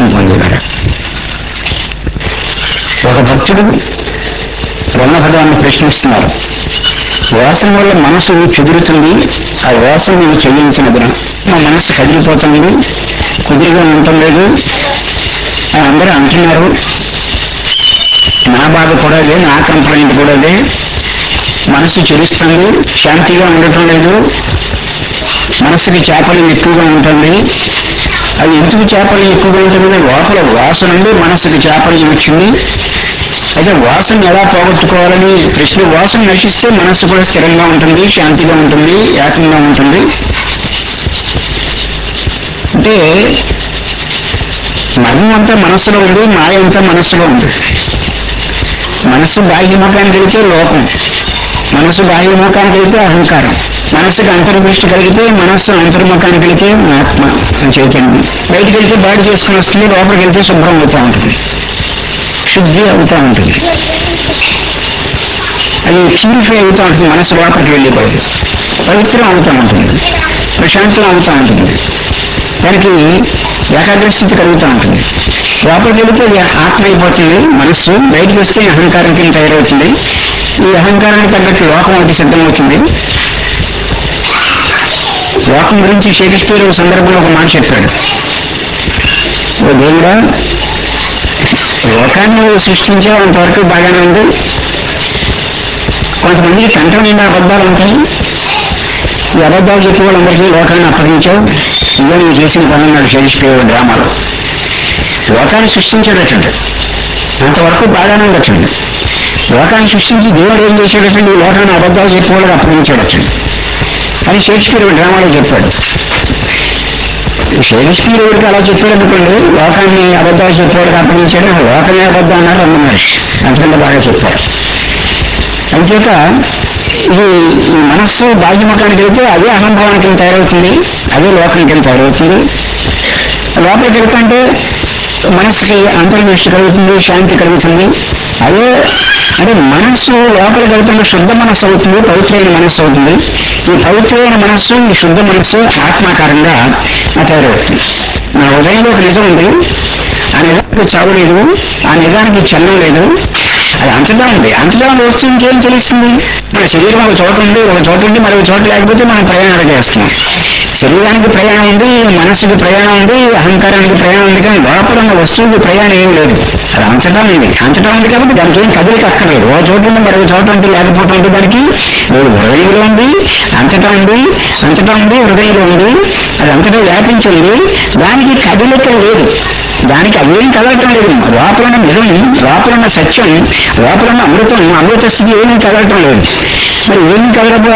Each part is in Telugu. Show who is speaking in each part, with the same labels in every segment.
Speaker 1: మోక్షం పొందేవారు. ఒక భక్తుడు రమణ భగవాన్ని ప్రశ్నిస్తున్నారు, వాసన వల్ల మనసు చెదురుతుంది, ఆ వాసన నేను చెల్లించినదిన మా మనసు కదిలిపోతుంది, కుదిరిగా ఉండటం లేదు అని అందరూ అంటున్నారు. నా బాధ కూడా అదే, నా కంప్లైంట్ కూడా అదే. మనసు చెరుస్తుంది, శాంతిగా ఉండటం లేదు, మనసుకి చేపలు ఎక్కువగా ఉంటుంది. అది ఎందుకు చేపలు ఎక్కువగా ఉంటుంది? లోపల వాసన ఉంది, మనసుకి చేపలు వచ్చింది. అయితే వాసన ఎలా పోగొట్టుకోవాలని ప్రశ్న. వాసన నశిస్తే మనస్సు కూడా స్థిరంగా ఉంటుంది, శాంతిగా ఉంటుంది, ఏకంగా ఉంటుంది. అంటే మర్మం అంతా మనస్సులో ఉంది, మాయ అంతా మనస్సులో ఉంది. మనస్సు బాహ్యముఖానికి వెళితే లోకం, మనస్సు బాహ్యముఖానికి వెళితే అహంకారం, మనస్సుకి అంతర్దృష్టి కలిగితే మనస్సు అంతర్ముఖానికి వెళితే ఆత్మ చైతన్యం. బయటికి వెళ్తే బాడీ చేసుకుని వస్తుంది, లోపలికి వెళ్తే శుభ్రం అవుతూ ఉంటుంది, శుద్ధి అవుతూ ఉంటుంది, అది ప్యూరిఫై అవుతూ ఉంటుంది. మనస్సు లోపలికి వెళ్ళిపోదు, పవిత్రం అవుతూ ఉంటుంది, ప్రశాంతం అవుతూ ఉంటుంది, దానికి ఏకాగ్రస్థితి కలుగుతూ ఉంటుంది. లోపలికి వెళితే ఆత్మ అయిపోతుంది మనస్సు, బయటకు వస్తే అహంకారం కింద తయారవుతుంది. ఈ అహంకారానికి తగ్గట్టు లోకం ఒకటి సిద్ధమవుతుంది. లోకం గురించి షేక్స్పియర్ ఒక సందర్భంలో ఒక మాట చెప్పాడు, ఓ దేవుడా, లోకాన్ని సృష్టించావు, అంతవరకు బాగానే ఉంది. కొంతమందికి కంఠం నిండా అబద్ధాలు ఉంటాయి, ఈ అబద్ధాలు చెప్పే వాళ్ళందరికీ లోకాన్ని అప్పగించావు, ఇదే నువ్వు చేసిన పని అన్నాడు షేక్స్పియర్ డ్రామాలో. లోకాన్ని సృష్టించాడటండి, అంతవరకు బాగానే ఉండొచ్చండి. లోకాన్ని సృష్టించి దేవుడు ఏం చేశాడటండి? ఈ లోకాన్ని అబద్ధాలు చెప్పేవాళ్ళకి అప్పగించాడటండి అని షేక్స్పియర్ డ్రామాలో చెప్పాడు. షేక్స్పియర్ అలా చెప్పాడు అనుకోండి, లోకాన్ని అబద్ధాలు చెప్పేవాళ్ళకి అప్పగించాడు, లోకమే అబద్ధం అన్నారు అన్నారు, అంతకంటే బాగా చెప్పారు. అంచేత ఇది ఈ మనస్సు బాహ్యముఖానికి వెళ్తే అదే అహంభావానికి తయారవుతుంది, అదే లోకానికి తయారవుతుంది. లోపలికి వెళ్తుంటే మనస్సుకి అంతర్దృష్టి కలుగుతుంది, శాంతి కలుగుతుంది. అదే అంటే మనస్సు లోపలికి వెళ్తున్న శుద్ధ మనస్సు అవుతుంది, పవిత్రమైన మనస్సు అవుతుంది. ఈ పవిత్రమైన మనస్సు, ఈ శుద్ధ మనస్సు ఆత్మాకారంగా తయారవుతుంది. నా ఉదయంలో ఒక నిజం ఉంది, ఆ నిజానికి చావు లేదు, ఆ నిజానికి చలనం లేదు, అది అంతటా ఉంది. అంతటా వస్తూ ఇంకేం తెలుస్తుంది? మన శరీరం ఒక చోట ఉంది, ఒక చోట ఉండి మరొక చోట లేకపోతే మనం ప్రయాణాలు చేస్తున్నాం. శరీరానికి ప్రయాణం ఉంది, మనస్సుకి ప్రయాణం ఉంది, అహంకారానికి ప్రయాణం ఉంది, కానీ లోపల ఉన్న వస్తువుకి ప్రయాణం ఏం లేదు. అది అంతటా ఉంది, అంతటా ఉంది కాబట్టి దానికి ఏం కదలిక అక్కర్లేదు. ఒక చోట ఉంది మరొక చోట ఉంటే లేకపోతే ఉంటే దానికి లేదు. హృదయంలో ఉంది, అంతటా ఉంది, అంతటా ఉంది, హృదయంలో ఉంది, అది అంతటా వ్యాపించింది, దానికి కదలిక లేదు, దానికి అవేం కదలటం లేదు. లోపలన్న నిజం, లోపలన్న సత్యం, లోపలన్న అమృతం, అమృత స్థితి ఏమీ కదలటం లేదు. మరి ఏమి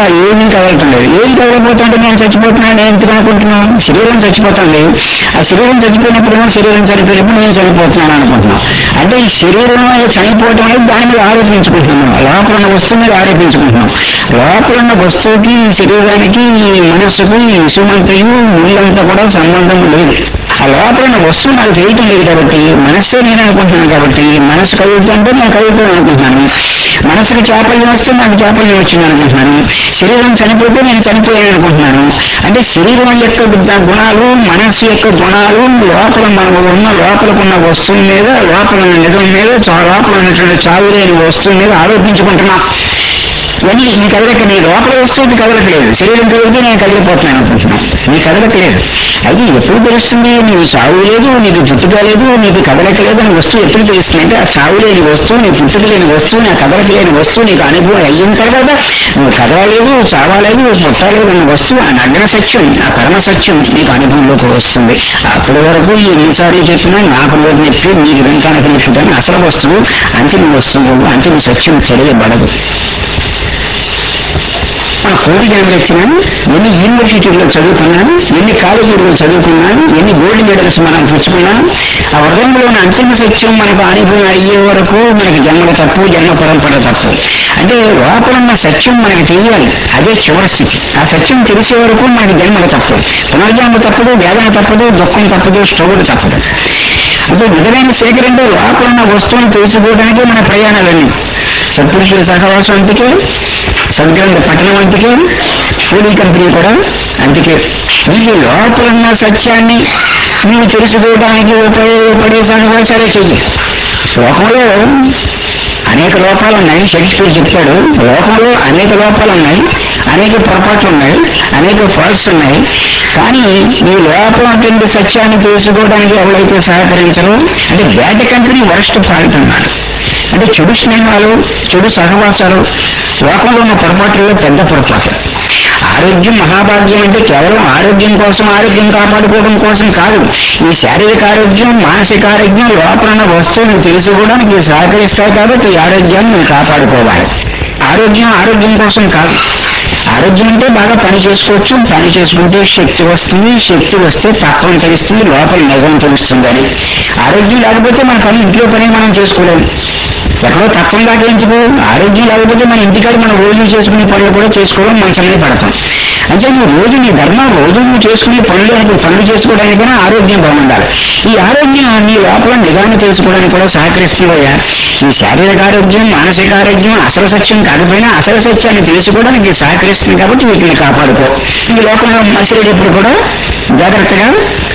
Speaker 1: కదలటం లేదు. ఏం కదలపోతుంటే నేను చచ్చిపోతున్నాను, నేను ఎందుకు అనుకుంటున్నాను? శరీరం చచ్చిపోతుంది, ఆ శరీరం చచ్చిపోయినప్పుడు శరీరం చనిపోయినప్పుడు నేను చనిపోతున్నాను అనుకుంటున్నాను. అంటే ఈ శరీరం చనిపోవటం అనేది దాని మీద ఆరోపించుకుంటున్నాం, లోపలన్న వస్తువు మీద ఆరోపించుకుంటున్నాం. లోపలన్న వస్తువుకి, శరీరానికి, ఈ మనస్సుకు, ఈ విషమంతయు ముళ్ళంతా కూడా సంబంధం లేదు. ఆ లోపల వస్తువు నాకు తెలియటం లేదు కాబట్టి మనస్సే నేను అనుకుంటున్నాను. కాబట్టి మనస్సు కలుగుతుంటే నేను కలుగుతాను అనుకుంటున్నాను, మనస్సుకి చాపల్యం వస్తే నాకు చాపల్యం వచ్చింది అనుకుంటున్నాను, శరీరం చనిపోతే నేను చనిపోయాను అనుకుంటున్నాను. అంటే శరీరం యొక్క గుణాలు, మనస్సు యొక్క గుణాలు లోపల మనం ఉన్న లోపలకున్న వస్తువు మీద, లోపల నిజం మీద, లోపల ఉన్నటువంటి చావు లేని వస్తువు మీద ఆరోపించుకుంటున్నాం. ఇవన్నీ ఈ కదలిక నీ లోపల వస్తువుకి కదలకలేదు. శరీరం కలిగితే నేను కదిలిపోతున్నాను అనుకుంటున్నాను, నీ కదలకలేదు. అది ఎప్పుడు తెలుస్తుంది? నీకు చావు లేదు, నీకు పుట్టుక లేదు, నీకు కదలక లేదు అని వస్తువు ఎప్పుడు తెలుస్తుంది అంటే, ఆ చావు లేని వస్తువు, నీ పుట్టుక లేని వస్తువు, నా కదలక లేని వస్తువు నీకు అనుభవం అయిన తర్వాత నువ్వు కదలలేదు, చావలేదు, పుట్టలేదు అన్న వస్తువు, ఆ నగ్న సత్యం, ఆ పరమ సత్యం నీకు అనుభవంలోకి వస్తుంది. అప్పటి వరకు ఎన్నిసార్లు చెప్పినా నాకు లోపు నొప్పి, నీకు వెంటానికి నొప్పి, కానీ అసలు వస్తువు, అంతిమ వస్తువు, అంతిమ సత్యం తెలియబడదు. మన కోరిక ఏం చెప్తున్నా, ఎన్ని యూనివర్సిటీల్లో చదువుకున్నాను, ఎన్ని కాలేజీల్లో చదువుకున్నాను, ఎన్ని గోల్డ్ మెడల్స్ మనం పుచ్చుకున్నాం, ఆ హృదయంలోని అంతిమ సత్యం మనకు అనుభవం అయ్యే వరకు మనకి జన్మల తప్పు, జన్మ పరంపర తప్పు. అంటే లోపలున్న సత్యం మనకి తెలియాలి, అదే చివరి స్థితి. ఆ సత్యం తెలిసే వరకు మనకి జన్మల తప్పు, పునర్జన్మ తప్పదు, వేదన తప్పదు, దుఃఖం తప్పదు, స్టోవులు తప్పదు. అంటే నిజమైన సేకరంటే లోపలున్న వస్తువును తెలుసుకోవడానికి మన ప్రయాణాలన్నీ. సత్పురుషుల సహవాసం అంతకే, సద్గ్రంథ పట్టణం అంతకే, కూలీ కంపెనీ కూడా అంతకే. ఈ లోపలున్న సత్యాన్ని నువ్వు తెలుసుకోవడానికి ఉపయోగపడే సహవాసాలే చెయ్యి. లోకంలో అనేక లోపాలు ఉన్నాయి. షేక్స్పియర్ చెప్తాడు, లోకంలో అనేక లోపాలు ఉన్నాయి, అనేక పొరపాట్లు ఉన్నాయి, అనేక ఫాల్ట్స్ ఉన్నాయి. కానీ ఈ లోపల ఉంటుంది సత్యాన్ని తెలుసుకోవడానికి ఎవరైతే సహకరించరో అంటే బ్యాడ్ కంపెనీ వరస్ట్ ఫాల్ట్ అన్నాడు. అంటే చెడు స్నేహాలు, చెడు సహవాసాలు లోకంలో ఉన్న పొరపాట్లలో పెద్ద పొరపాటు. ఆరోగ్యం మహాభాగ్యం అంటే కేవలం ఆరోగ్యం కోసం, ఆరోగ్యం కాపాడుకోవడం కోసం కాదు. ఈ శారీరక ఆరోగ్యం, మానసిక ఆరోగ్యం లోపల ఉన్న వస్తువులను తెలుసుకోవడానికి సహకరిస్తాయి. కాబట్టి ఈ ఆరోగ్యాన్ని నువ్వు కాపాడుకోవాలి. ఆరోగ్యం కోసం కాదు. ఆరోగ్యం అంటే బాగా పని చేసుకోవచ్చు, పని చేసుకుంటే శక్తి వస్తుంది, శక్తి వస్తే తత్వం తెలుస్తుంది, లోపల నిజం తెలుస్తుందని. ఆరోగ్యం లేకపోతే మన పని, ఇంట్లో పని మనం చేసుకోలేము. ఎక్కడో తత్వం దాకా ఎందుకు? ఆరోగ్యం లేకపోతే మన ఇంటికాడ మనం రోజు చేసుకునే పనులు కూడా చేసుకోవడం మంచం మీద పడతాం. అంటే నువ్వు రోజు నీ ధర్మం రోజు నువ్వు చేసుకునే పనులు చేసుకోవడానికైనా ఆరోగ్యం బాగుండాలి. ఈ ఆరోగ్యం నీ లోపల నిజాన్ని తెలుసుకోవడానికి కూడా సహకరిస్తుందయ్యా. ఈ శారీరక ఆరోగ్యం, మానసిక ఆరోగ్యం అసలు సత్యం కాకపోయినా అసలు సత్యాన్ని తెలుసుకోవడానికి సహకరిస్తుంది. కాబట్టి వీటిని కాపాడుకో. ఈ లోకంలో మనుషులు కూడా జాగ్రత్తగా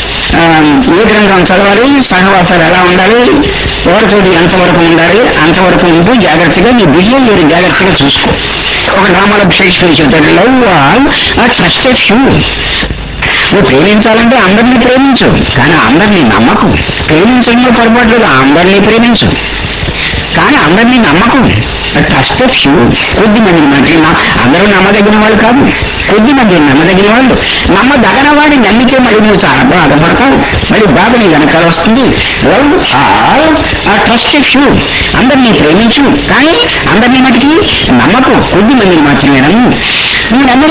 Speaker 1: ఏ గ్రంథం చదవాలి, సహవాసాలు ఎలా ఉండాలి, ఎవరితోటి ఎంతవరకు ఉండాలి, అంతవరకు ఉంటూ జాగ్రత్తగా నీ బిహేవియర్ జాగ్రత్తగా చూసుకో. ఒక డ్రామాలో షేక్స్పియర్ చెప్తాడు, లవ్ ఆల్ ట్రస్టెడ్ ఫ్యూ. నువ్వు ప్రేమించాలంటే అందరినీ ప్రేమించు, కానీ అందరినీ నమ్మకు. ప్రేమించడంలో పొరపాటు, అందరినీ ప్రేమించు కానీ అందరినీ నమ్మకు. ట్రస్టెడ్ ఫ్యూ, కొద్ది మంది అందరూ నమ్మదగిన వాళ్ళు కాదు, కొద్ది మంది నమ్మదగిన వాళ్ళు. నమ్మదగిన వాడిని నమ్మితే మళ్ళీ నువ్వు చాలా బాధపడతావు, మళ్ళీ బాధ నీ వెనకాల వస్తుంది. లవ్ ఆల్ ట్రస్టెడ్ ఫ్యూ, అందరినీ ప్రేమించు కానీ అందరినీ మటుకి నమ్మకు, కొద్ది మందిని మాత్రమే నమ్ము. నువ్వు నమ్మిన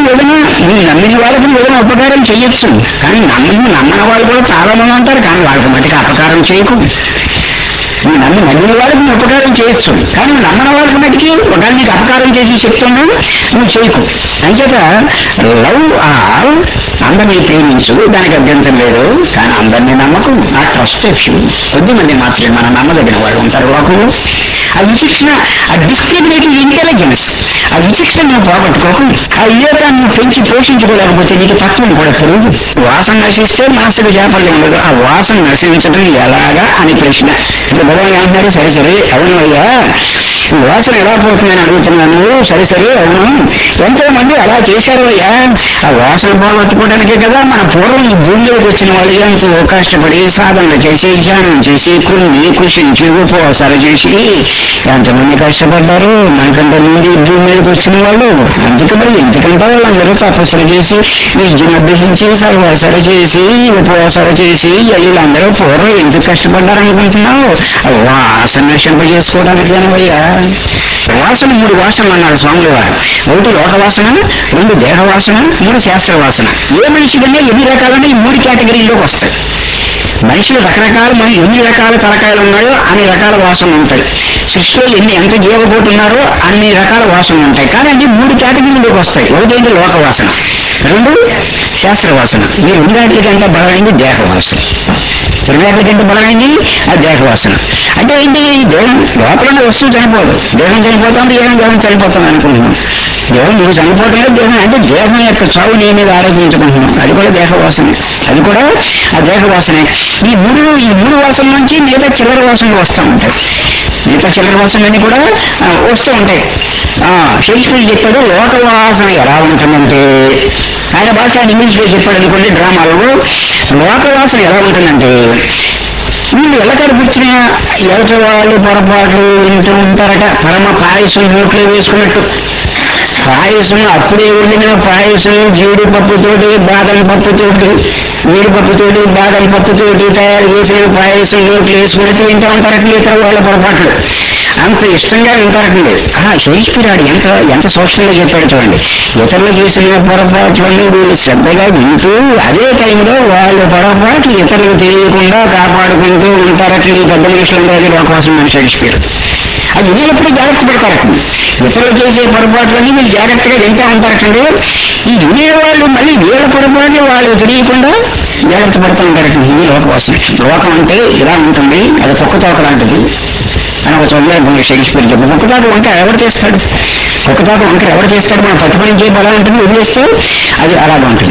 Speaker 1: వాళ్ళకి ఏదైనా ఉపకారం చేయొచ్చు, కానీ నమ్మని వాళ్ళు కూడా చాలా మంది ఉంటారు, కానీ వాళ్ళకి మటుకు అపకారం చేయకు. నువ్వు నమ్మిన వాళ్ళకి నువ్వు ఉపకారం చేయొచ్చు, కానీ నువ్వు నమ్మని వాళ్ళకి మటుకి ఒకవేళ నీకు అపకారం చేసి చెప్తున్నా నువ్వు చేయకు. అంచేత లవ్ ఆల్, అందరినీ ప్రేమించు, దానికి అభ్యంతరం లేదు, కానీ అందరినీ నమ్మకు. ఆ ట్రస్టెడ్ ఫ్యూ, కొద్ది మంది మాత్రమే మనం నమ్మదగిన వాళ్ళు ఉంటారు లోకంలో. ఆ విచక్షణ, ఆ డిస్క్రిమినేటివ్ ఇంటెలిజెన్స్, ఆ విచక్షణ నువ్వు పోగొట్టుకోకు. ఆ వివేకాన్ని పెంచి పోషించుకోలేకపోతే నీకు తత్వం కూడా తెలియదు. వాసన నశిస్తే మనసుకు చేపలు ఉండదు. ఆ వాసన నశించడం ఎలాగా అని ప్రశ్న. ఇప్పుడు భగవాన్ ఏమంటున్నారు, సరే అవును అయ్యా, వాసన ఎలా పోతుందని అడుగుతున్నాను. సరే అవును, ఎంతో మంది అలా చేశారు అయ్యా. ఆ వాసన పోగొట్టుకోవడానికే కదా మన పూర్వం ఈ భూమిలోకి వచ్చిన వాళ్ళు ఎంతో కష్టపడి సాధనలు చేసి, ధ్యానం చేసి, కృషించి, ఉపవాసాలు చేసి ఎంతమంది కష్టపడ్డారు. మనకంటే ముందు ఈ భూమి మీదకి వచ్చిన వాళ్ళు ఎందుకంటే వాళ్ళందరూ తపస్సులు చేసి, విద్యను అభ్యసించి, సర్వాసాలు చేసి, ఉపవాసాలు చేసి, వీళ్ళందరూ పూర్వం ఎందుకు కష్టపడ్డారనుకుంటున్నావు? వాసన నశింపజేసుకోవడానికి అయ్యా. వాసన 3 వాసనలు అన్నారు స్వాములు వారు. 1 లోక వాసన, 2 దేహ వాసన, 3 శాస్త్ర వాసన. ఏ మనిషికన్నా ఎన్ని రకాలంటే ఈ 3 కేటగిరీలోకి వస్తాయి. మనుషులు ఎన్ని రకాల తలకాయలు ఉన్నాయో అన్ని రకాల వాసనలు ఉంటాయి. సృష్టిలో ఎంత జీవకోటి ఉన్నారో అన్ని రకాల వాసనలు ఉంటాయి. కానీ అన్ని 3 కేటగిరీలోకి వస్తాయి. 1 లోక వాసన, 2 శాస్త్ర వాసన, ఈ 2 కంటే బలమైంది దేహ వాసన. 2 కంటే బలమైంది ఆ దేహ వాసన. అంటే ఏంటి? దేహం లోపల వస్తువు చనిపోదు. దేహం చనిపోతాం, దేహం చనిపోతాం అనుకుంటున్నాం. దేహం నువ్వు చనిపోవటమే దేహం అంటే దేహం యొక్క చావు నీ మీద ఆరోగ్యించుకుంటున్నాం. అది కూడా దేహ వాసనే, అది కూడా ఆ దేహ వాసనే. ఈ మూడు వాసనల నుంచి మిగతా చిల్లర వాసనలు వస్తూ ఉంటాయి. మిగతా చిల్లర వాసనలన్నీ కూడా వస్తూ ఉంటాయి. షేక్స్పియర్ చెప్పాడు, లోక వాసన ఎలా ఉంటుందంటే, ఆయన భాష ఇంగ్లీష్లో చెప్పాడు అనుకోండి డ్రామాలలో. లోక వాసన ఎలా ఉంటుందంటే, వీళ్ళు ఎల్లకాడ కూర్చున్న ఎవరి వాళ్ళు పొరపాట్లు వింటూ ఉంటారట. పరమ పాయసం నోట్లో వేసుకున్నట్టు. పాయసం అప్పుడే వండిన పాయసం జీడిపప్పుతోటి, బాదం పప్పుతోటి, జీడిపప్పుతోటి, బాదం పప్పుతోటి తయారు చేసిన పాయసం నోట్లు వేసుకున్నట్టు వింటూ ఉంటారట ఇతర వాళ్ళ పొరపాట్లు. అంత ఇష్టంగా వింటారటండి. షేక్స్పియర్ ఎంత సూక్ష్మంగా చెప్పాడు చూడండి. ఇతరులు చేసిన పొరపాట్లన్నీ వీళ్ళు శ్రద్ధగా వింటూ అదే టైంలో వాళ్ళ పొరపాట్లు ఇతరులకు తెలియకుండా కాపాడుకుంటూ ఉంటారటండి. పెద్ద మనుషులందరూ అవకాశం మన షేక్స్పియర్. అది వినేటప్పుడు జాగ్రత్త పడతారటండి. ఇతరులు చేసే పొరపాట్లన్నీ వీళ్ళు జాగ్రత్తగా వింటూ ఉంటారటండి. ఈ వినేవాళ్ళు మళ్ళీ వీళ్ళ పొరపాట్లు వాళ్ళు తెలియకుండా జాగ్రత్త పడుతూ ఉంటారటండి. ఇది లోకవాసన. లోకం అంటే ఇలా ఉంటుంది, అది కుక్కతోక లాంటిది అని ఒక చదువు షేక్స్పియర్ చెప్పి. కుక్కతోక వంట ఎవరు చేస్తాడు? మనం పట్టుపని చేయ బలం ఉంటుంది, వదిలేస్తే అది అలాగే ఉంటుంది.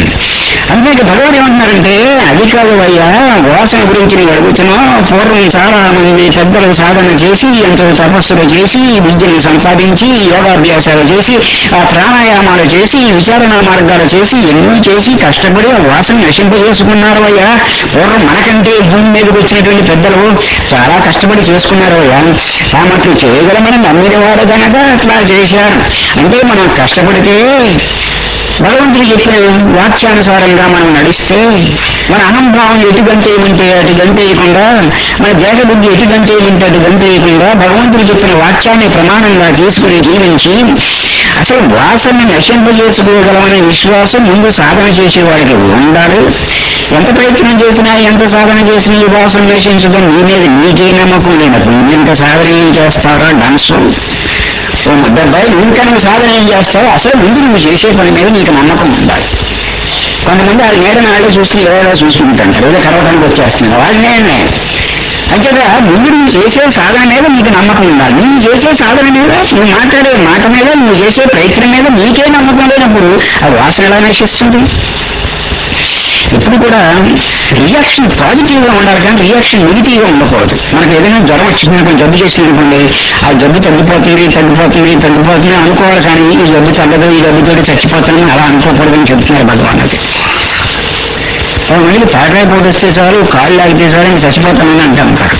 Speaker 1: అందుకే భగవాన్ ఏమంటున్నారంటే అది కాదు అయ్యా, వాసన గురించి నేను అడుగుతున్నావు. పూర్వం చాలా మంది పెద్దలు సాధన చేసి, ఎంతో తపస్సులు చేసి, విద్యను సంపాదించి, యోగాభ్యాసాలు చేసి, ఆ ప్రాణాయామాలు చేసి, విచారణ మార్గాలు చేసి, ఎన్నో చేసి కష్టపడి ఆ వాసన నశింపజేసుకున్నారు అయ్యా. పూర్వం మనకంటే భూమి మీదకి వచ్చినటువంటి పెద్దలు చాలా కష్టపడి చేసుకున్నారు అయ్యా. ఆ మట్లు చేయగలమని నమ్మిన వారు కనుక అట్లా చేశారు. అంటే మనం కష్టపడితే భగవంతుడు చెప్పిన వాక్యానుసారంగా మనం నడిస్తే, మన అహంభావం ఎటు గంటేయమంటే అటు గంటేయకుండా, మన దేహబుద్ధి ఎటు గంటేయమంటే అటు గంటేయకుండా భగవంతుడు చెప్పిన వాక్యాన్ని ప్రమాణంగా తీసుకుని జీవించి అసలు వాసనని నశింపజేసుకోగలమనే విశ్వాసం ముందు సాధన చేసేవాడికి ఉండాలి. ఎంత ప్రయత్నం చేసినా, ఎంత సాధన చేసినా ఈ వాసన నశించడం నీ మీద నీకే నమ్మకం లేనప్పుడు ఇంత సాధన ఏం చేస్తారో డాన్సు ఓ ముద్దబ్బాయి, ఇంకా నువ్వు సాధన ఏం చేస్తావు? అసలు ముందు నువ్వు చేసే పని మీద నీకు నమ్మకం ఉండాలి. కొంతమంది ఆ నీడని ఆడే చూసి ఏదో చూసుకుంటుంటారు, ఏదో కరవడానికి వచ్చేస్తున్నారు, వాళ్ళనే అంచేత ముందు నువ్వు చేసే సాధన మీద నీకు నమ్మకం ఉండాలి. నువ్వు చేసే సాధన మీద, నువ్వు మాట్లాడే మాట మీద, నువ్వు చేసే ప్రయత్నం మీద నీకే నమ్మకం లేనప్పుడు ఆ వాసన ఎలా నశిస్తుంది? ఎప్పుడు కూడా రియాక్షన్ పాజిటివ్ గా ఉండాలి, కానీ రియాక్షన్ నెగిటివ్ గా ఉండకూడదు. మనకు ఏదైనా జ్వరం వచ్చిందనుకో, జబ్బు చేసిందనుకోండి, ఆ జబ్బు తగ్గిపోతుంది అనుకోవాలి, కానీ ఈ జబ్బు తగ్గదు, ఈ జబ్బుతో చచ్చిపోతానని అలా అనుకోకూడదని చెప్తున్నారు భగవానుడికి. మళ్ళీ తాటాయి పోటు వస్తే చాలు, కాళ్ళు లాగితే చాలు, ఇంక చచ్చిపోతానని అంటే అంటారు.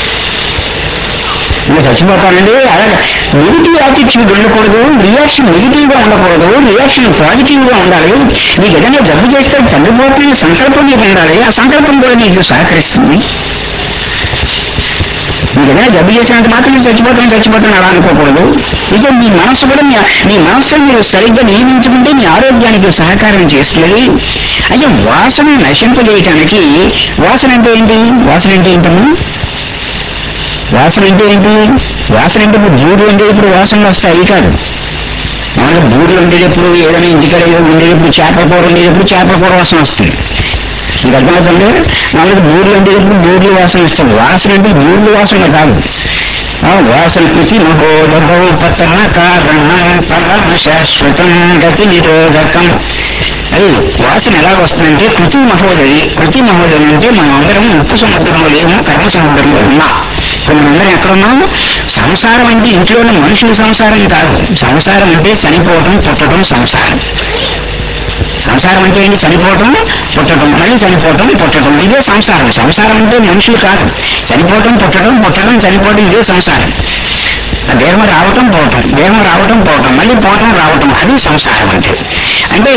Speaker 1: ఇంకా చచ్చిపోతానండి. అలాగే నెగిటివ్ యాటిట్యూడ్ ఉండకూడదు, రియాక్షన్ నెగిటివ్ గా ఉండకూడదు, రియాక్షన్ పాజిటివ్ గా ఉండాలి. నీకు ఏదైనా జబ్బు చేస్తే తగ్గిపోతున్న సంకల్పం నీకు ఉండాలి. ఆ సంకల్పం కూడా నీకు సహకరిస్తుంది. నీకు ఏదైనా జబ్బు చేసినంత మాత్రం నేను చచ్చిపోతాను అలా అనుకోకూడదు. ఇదే నీ మనస్సు కూడా నీ మనస్సును మీరు సరిగ్గా నియమించుకుంటే నీ ఆరోగ్యానికి సహకారం చేస్తుంది. అయితే వాసన నశింపజేయటానికి, వాసన అంటే ఏంటి? వాసన అంటే ఏంటమ్మా? వాసన అంటే ఏంటి? వాసన అంటే ఇప్పుడు బూర్లు ఉండేటప్పుడు వాసనలు వస్తాయి కాదు. మామూలుగా బూర్లు ఉండేటప్పుడు, ఏదైనా ఇంటికాడ ఉండేటప్పుడు, చేపల కూర ఉండేటప్పుడు చేపల కూర వాసన వస్తుంది. మీకు అర్థమవుతుంది. మామూలుగా బూర్లు ఉండేటప్పుడు బూర్లు వాసన వస్తుంది. వాసన అంటే బూర్లు వాసన కాదు. వాసన కృతి మహోదభం పతన కారణం శాశ్వతం గతి నిరోధకం. అది వాసన ఎలా వస్తుందంటే కృతి మహోదయి. కృతి మహోదయం అంటే మనం అందరం ఉప్పు సముద్రంలో లేము, కర్మ సముద్రంలో ఉన్నా. ఇప్పుడు మనందరం ఎక్కడున్నాము? సంసారం అంటే ఇంట్లోనే మనుషుల సంసారం కాదు. సంసారం అంటే చనిపోవటం, పుట్టడం సంసారం. సంసారం అంటే ఏంటి? చనిపోవటం, పుట్టడం, మళ్ళీ చనిపోవటం, పుట్టడం, ఇదే సంసారం. సంసారం అంటే మనుషులు కాదు. చనిపోవటం, పుట్టడం, చనిపోవడం, ఇదే సంసారం. దేహం రావటం పోవటం, మళ్ళీ పోవటం రావటం, అది సంసారం అంటే. అంటే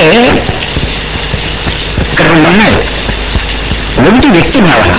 Speaker 1: ఇక్కడ రెండు ఉన్నాయి. ఒకటి వ్యక్తి భావన,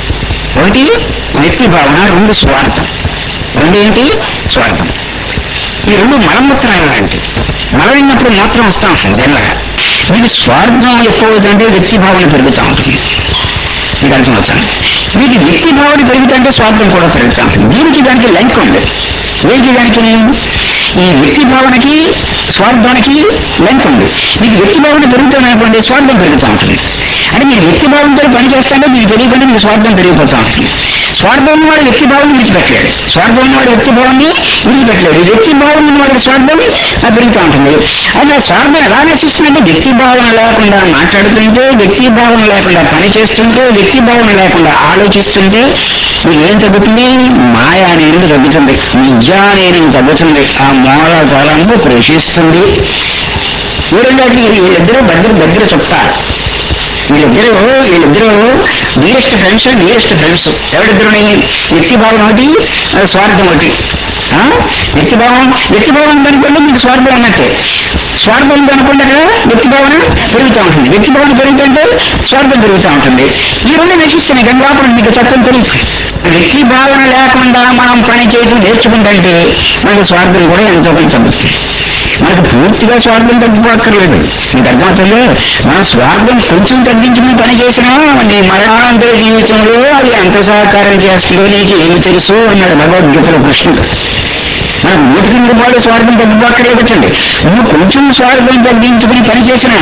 Speaker 1: రెండు స్వార్థం. రెండు ఏంటి? స్వార్థం. ఈ రెండు మలమూత్రాలు లాంటి. మలమైనప్పుడు మాత్రం వస్తూ ఉంటుంది జనరల్గా. మీకు స్వార్థం ఎక్కువ అవుతుంటే వ్యక్తి భావన పెరుగుతూ ఉంటుంది. మీకు అర్థమవుతాను. మీకు వ్యక్తి భావన పెరుగుతుంటే స్వార్థం కూడా పెరుగుతూ ఉంటుంది. దానికి లింక్ ఉంది. దానికి ఈ వ్యక్తి భావనకి స్వార్థానికి లింక్ ఉంది. మీకు వ్యక్తి భావన పెరుగుతున్నటువంటి స్వార్థం పెరుగుతూ ఉంటుంది. అంటే మీరు వ్యక్తి భావంతో పని చేస్తాంటే మీకు తెలియకుండా మీకు స్వార్థం పెరిగిపోతూ ఉంటుంది. స్వార్థం ఉన్నవాడు వ్యక్తి భావం విడిచిపెట్టలేడు. స్వార్థం ఉన్నవాడు వ్యక్తి భావాన్ని విడిచిపెట్టలేడు. వ్యక్తి భావం ఉన్నవాడు స్వార్థం పెరుగుతూ ఉంటుంది. అయితే స్వార్థం ఎలా నశిస్తుందంటే వ్యక్తి భావన లేకుండా మాట్లాడుతుంటే, వ్యక్తి భావన లేకుండా పని చేస్తుంటే, వ్యక్తి భావన లేకుండా ఆలోచిస్తుంటే మీకు ఏం తగ్గుతుంది? మాయా అనేది తగ్గుతుంది, విద్యా అనేది తగ్గుతుంది, ఆ మూలధనంలో ప్రవేశిస్తుంది. వీళ్ళిద్దరూ దగ్గర చెప్తారు. వీళ్ళిద్దరూ నియరెస్ట్ ఫ్రెండ్స్. ఎవరిద్దరుని? వ్యక్తి భావన ఒకటి, స్వార్థం ఒకటి. వ్యక్తి భావన అనుకోండి మీకు స్వార్థం అన్నట్టే. స్వార్థం అనుకోండి అక్కడ వ్యక్తి భావన పెరుగుతూ ఉంటుంది. వ్యక్తి భావన పెరుగుతుంటే స్వార్థం పెరుగుతూ ఉంటుంది. ఈ రెండు నశిస్తున్నాయి. కానీ లోపల మీకు తత్వం తెలియదు. వ్యక్తి భావన లేకుండా మనం పని చేయడం నేర్చుకుంటే మనకి స్వార్థం కూడా ఎంతో కొంచెం తగ్గుతుంది. మనకు పూర్తిగా స్వార్థం తగ్గిపోక్కర్లేదు. మీకు అర్థమవుతుంది. మన స్వార్థం కొంచెం తగ్గించుకుని పని చేసినా నీ మరణాంతర జీవితంలో అది ఎంత సహకారం చేస్తుందో నీకు ఏమి తెలుసు అన్నాడు భగవద్గీతలో కృష్ణుడు. మనకు 100% స్వార్థం తగ్గిపోక్కర్లేదు. వచ్చండి, నువ్వు కొంచెం స్వార్థం తగ్గించుకుని పని చేసినా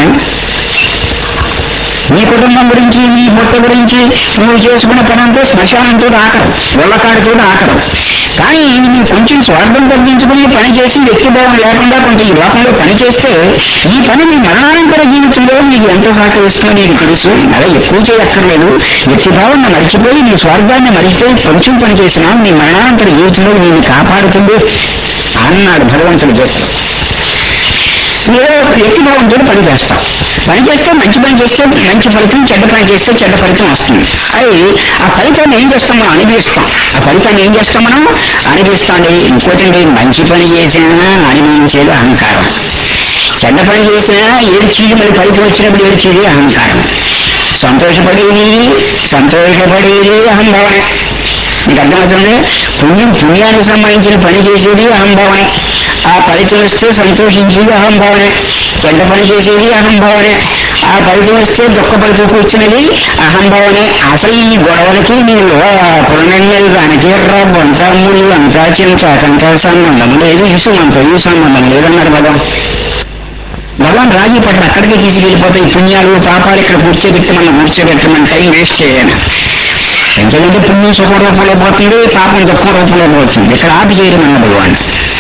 Speaker 1: నీ కుటుంబం గురించి, నీ పొట్ట గురించి నువ్వు చేసుకున్న పనంతో శ్మశానంతో ఆకరం, ఒళ్ళకాడితో ఆకరం. కానీ నువ్వు కొంచెం స్వార్థం తగ్గించుకుని పని చేసి వ్యక్తిభావం లేకుండా కొంత ఈ లోకంలో పని చేస్తే ఈ పని నీ మరణానంతర జీవితంలో నీకు ఎంత సహకరిస్తుందో నీకు తెలుసు. అలా ఎక్కువ చేయక్కర్లేదు. వ్యక్తిభావాన్ని మర్చిపోయి నీ స్వార్థాన్ని మర్చిపోయి కొంచెం పని చేసినా నీ మరణానంతర జీవితంలో నేను కాపాడుతుంది అన్నాడు భగవంతుడి చేతిలో. ఏదో వ్యక్తిభావంతో పని చేస్తాం. పని చేస్తే మంచి పని చేస్తే మంచి ఫలితం, చెడ్డ పని చేస్తే చెడ్డ ఫలితం వస్తుంది. అది ఆ ఫలితాన్ని ఏం చేస్తాం మనం అనుభవిస్తాం. ఆ ఫలితాన్ని ఏం చేస్తాం మనం అనుభవిస్తాండి. ఇంకోటండి, మంచి పని చేసినా అనుభవించేది అహంకారం, చెడ్డ పని చేసినా ఏడ్చేది, మరి ఫలితం వచ్చినప్పుడు ఏడ్చేది అహంకారం, సంతోషపడేది అహంభావనే. మీకు అర్థమవుతుంది. పుణ్యానికి సంబంధించిన పని చేసేది అహంభావనే, ఆ ఫలితం వస్తే సంతోషించేది అహంభావనే, చెడ్డ పని చేసేది అహంభావనే, ఆ ఫలితం వస్తే దుఃఖపడుతూ కూర్చున్నది అహంభావనే. అసలు ఈ గొడవలకి మీరు పురణ్యలు దానికీర్ర బొంతమ్ములు అంతా చింత కంత సంబంధం లేదు, ఈ సంబంధం లేదన్నాడు భగవాన్ రాజీ పడ్డ అక్కడికే తీసుకెళ్ళిపోతాయి పుణ్యాలు పాపాలు. ఇక్కడ కూర్చోబెట్టమని టైం వేస్ట్ చేయను. ఎందుకంటే పుణ్యం సుఖ రూపంలో పోతుంది, పాపం దుఃఖ రూపంలో పోతుంది. ఇక్కడ ఆపి చేయడం అన్న భగవాన్.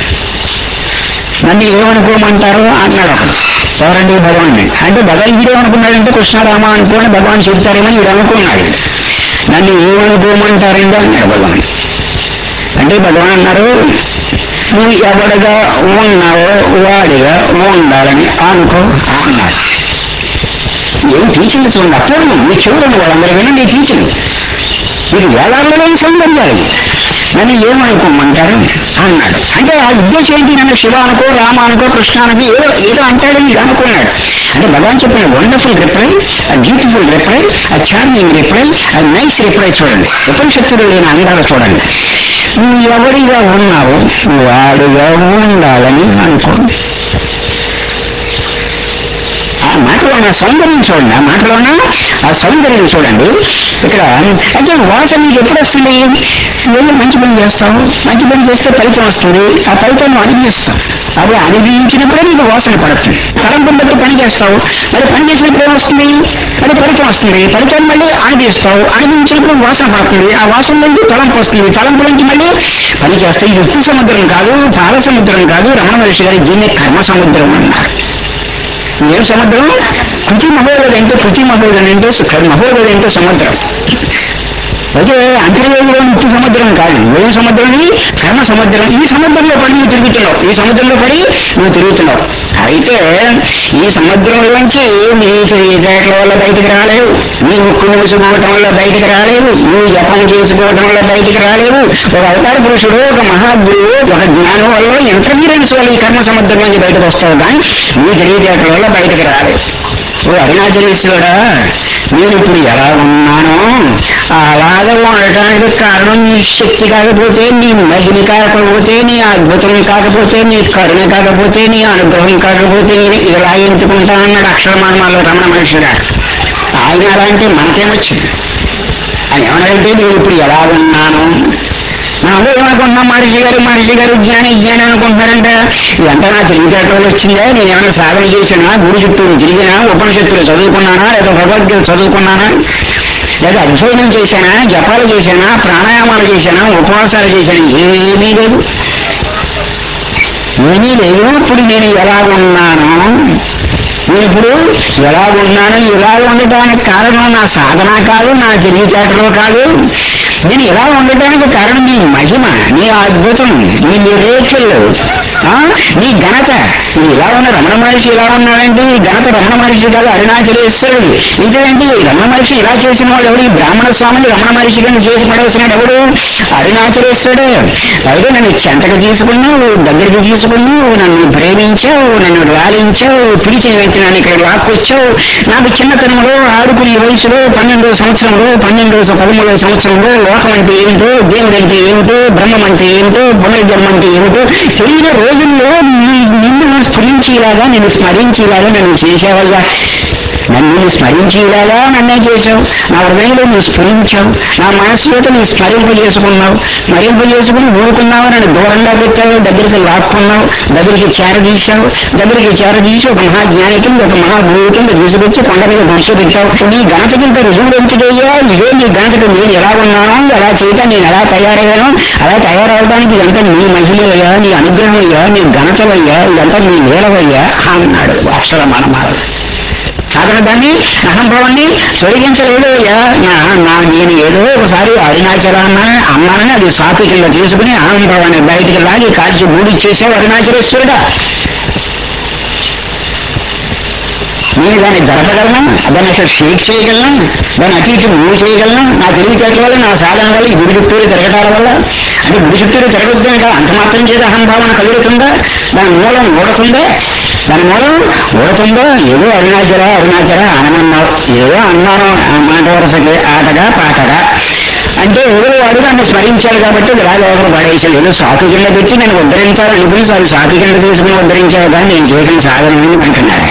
Speaker 1: నన్ను ఏమనుకోమంటారు అన్నాడు అక్కడ. ఎవరండి? భగవాన్ని. అంటే భగవద్గీత ఏమనుకున్నాడంటే కృష్ణరామ అనుకోని భగవాన్ చెప్తారేమని వీడు అనుకున్నాడు. నన్ను ఏమనుకోమంటారండి అన్నాడు భగవాన్. అంటే భగవాన్ అన్నారు, నువ్వు ఎవడగా ఉన్నావో వాడిగా ఉండాలని అనుకో అన్నారు. ఏం టీచింగ్ చూడండి, అప్పుడు మీరు చూడండి, వాళ్ళందరూ వినండి టీచింగ్. మీరు వేదాలలో సౌందర్యాలు నన్ను ఏమనుకోమంటారు అన్నాడు. అంటే ఆ ఉద్దేశం ఏంటి? నన్ను శివ అనుకో, రామ అనుకో, కృష్ణ అనుకో, ఏదో అంటాడని ఇది అనుకున్నాడు. అంటే భగవాన్ చెప్పిన వండర్ఫుల్ రిప్లై, ఆ బ్యూటిఫుల్ రిప్లై, ఆ చార్మింగ్ రిప్లై, ఆ నైస్ రిప్లై చూడండి. ఉపనిషత్తులు లేని అందాలు చూడండి. నువ్వు ఎవరిగా ఉన్నావు వాడుగా ఉండాలని అనుకో. ఆ మాటలో ఉన్న సౌందర్యం చూడండి, ఆ మాటలో ఉన్న ఆ సౌందర్యం చూడండి. ఇక్కడ అయితే వాసన నీకు ఎప్పుడు వస్తుంది? నువ్వు మంచి పని చేస్తావు, మంచి పని చేస్తే ఫలితం వస్తుంది, ఆ ఫలితాన్ని అనుభవిస్తావు. అవి అనుభవించినప్పుడే నీకు వాసన పడుతుంది. తలంపుని బట్టి పని చేస్తావు, మరి పని చేసినప్పుడు ఏమొస్తుంది? మరి ఫలితం వస్తుంది, ఫలితాన్ని మళ్ళీ అనుభవిస్తావు, అనుభవించినప్పుడు వాసన పడుతుంది, ఆ వాసన నుంచి తలంపు వస్తుంది, తలంపు నుంచి మళ్ళీ పని చేస్తావు. ఇది ఉప్పు సముద్రం కాదు, పాల సముద్రం కాదు. రమణ మహర్షి గారు దీన్ని కర్మ సముద్రం అన్నారు. ఏం సముద్రం? కృతి మహోదయం అంటే సముద్రం. అయితే అంతర్వేదిలో ఉప్పు సముద్రం కాదు, ఏం సముద్రం? కర్మ సముద్రం. ఈ సముద్రంలో పడి నువ్వు తిరుగుతున్నావు. అయితే ఈ సముద్రంలోంచి నీ తెలివితేటల వల్ల బయటికి రాలేవు, నీ ముక్కు మూసుకోవటం వల్ల బయటికి రాలేవు, నువ్వు జపం చేసుకోవటం వల్ల బయటికి రాలేవు. ఒక అవతార పురుషుడు, ఒక మహాత్ముడు, ఒక జ్ఞానం వల్ల ఇంటర్ఫీరెన్స్ వల్ల ఈ కర్మ సముద్రం నుంచి బయటకు వస్తావు, కానీ నీ తెలివితేటల వల్ల బయటకు రాలేవు. ఓ అరుణాచలేశ్వరుడా, నేను ఇప్పుడు ఎలా ఉన్నానో అలాగే ఉండటానికి కారణం నీ శక్తి కాకపోతే, నీ మహిమ కాకపోతే, నీ అద్భుతం కాకపోతే, నీ కరుణ కాకపోతే, నీ అనుగ్రహం కాకపోతే నేను ఇలా ఎంచుకుంటానన్నాడు అక్షరమానమాలో రమణ మహర్షి గారు. ఆయన అలా అంటే మనకేమొచ్చింది? ఆయన ఏమన్నాడంటే నేను ఇప్పుడు ఎలా ఉన్నాను. మనం ఏమనుకుంటున్నాం? మహర్షి గారు జ్ఞాని అనుకుంటున్నారంట. ఇదంతా నా తెలివితేటలు వచ్చిందా? నేను ఏమైనా సాధన చేసినా, గురు చుట్టూరు తిరిగినా, ఉపనిషత్తులు చదువుకున్నానా, లేదా భగవద్గీత చదువుకున్నానా, లేదా అధ్యయనం చేశానా, జపాలు చేశానా, ప్రాణాయామాలు చేశానా, ఉపవాసాలు చేశానా? ఏమీ లేదు. ఇప్పుడు నేను ఎలా ఉన్నాను, నేను ఇప్పుడు ఎలా ఉన్నాను, ఇలా ఉండటానికి కారణం నా సాధన కాదు, నా తెలివితేటలు కాదు. నేను ఇలా ఉండటానికి కారణం నీ మహిమ, నీ అద్భుతం, నీ మిరేకిల్, నీ ఘనత. నువ్వు ఇలా ఉన్న రమణ మహర్షి ఇలా ఉన్నాడంటే ఈ ఘనత రమణ మహర్షి కాదు, అరుణాచలేశ్వరుడు. ఇంకేంటి రమణ మహర్షి ఇలా చేసిన వాడు ఎవడు? ఈ బ్రాహ్మణ స్వామిని రమణ మహర్షి కింద చేసి పడవలసినాడు ఎవడు? అరుణాచలేశ్వరుడే. అయితే నన్ను చెంతకు తీసుకున్నావు, దగ్గరికి తీసుకున్నావు, నన్ను ప్రేమించావు, నన్ను లాలించావు, పిలిచిన వ్యక్తి నన్ను ఇక్కడ లాక్కొచ్చావు. నాకు చిన్నతనంలో ఆడుకునే వయసులో 12వ సంవత్సరంలో 13వ సంవత్సరంలో లోకం అంటే ఏమిటో, దేవుడు అంటే ఏమిటో, బ్రహ్మం అంటే ఏమిటో, పునర్జన్మ అంటే ఏమిటో తెలియని రోజుల్లో నిన్ను స్ఫురించేలాగా, నిన్ను స్మరించేలాగా నన్ను చేసేవాళ్ళ. నన్ను స్మరించేలాగా నన్నే చేశావు, నా హృదయంలో నువ్వు స్ఫురించావు, నా మనస్సులో నువ్వు స్మరింపజేసుకున్నావు, స్మరింపజేసుకుని ఊరుకున్నావు, నన్ను దూరంగా పెట్టావు, దగ్గరికి లాక్కున్నావు, దగ్గరికి చేరదీశావు, దగ్గరికి చేరదీసి ఒక మహాజ్ఞాని కింద ఒక మహాభూమి కింద తీసుకొచ్చి కొండ మీద దృశ్యపెట్టావు. నీ ఘనత కింద రుజువులు ఎంచుకయ్యా, ఇదే నీ ఘనతకు నేను ఎలా ఉన్నాను, ఎలా చేయటం, నేను ఎలా తయారయ్యాను, అలా తయారవడానికి ఇదంతా నీ మహిళయ్యా, నీ అనుగ్రహమయ్యా, నీ ఘనతవయ్యా, ఇదంతా నీ నీలవయ్యా అన్నాడు అక్షర మనమాలు. సాధన దాన్ని అహంభావాన్ని తొలగించలేదు. నేను ఏదో ఒకసారి అరుణాచల అన్నానని అది సాకు కింద తీసుకుని అహంభావాన్ని బయటికి లాగి కాల్చి బూడిచ్చేసావు అరుణాచలేశ్వరుడా. నేను దాన్ని జరపగలను, దాన్ని అసలు షేక్ చేయగలను, దాన్ని అటు ఇటు మూవ్ చేయగలను, నా తెలివితేటల వల్ల, నా సాధన వల్ల, ఈ గుడి చుట్టూరు తిరగటాల వల్ల. అంటే గుడి చుట్టూరు తిరగొద్దాం కదా, అంత మాత్రం చేత అహంభావన కలుగుతుందా, దాని మూలం ఊడుతుందా, దాని మూలం ఊడుతుందో. ఏదో అరుణాచల అరుణాచల అనమన్నావు, ఏదో అన్నాను మాట వరుసకి ఆటగా పాటగా అంటే ఏదో వాడు నన్ను స్మరించాడు కాబట్టి ఇలాగ ఒకరు పడేసాడు. ఏదో సాకు కింద పెట్టి నేను ఉద్ధరించాలనుకుని అది సాకు కింద తీసుకుని ఉద్ధరించావు కానీ నేను చేసిన సాధన అంటున్నాడు.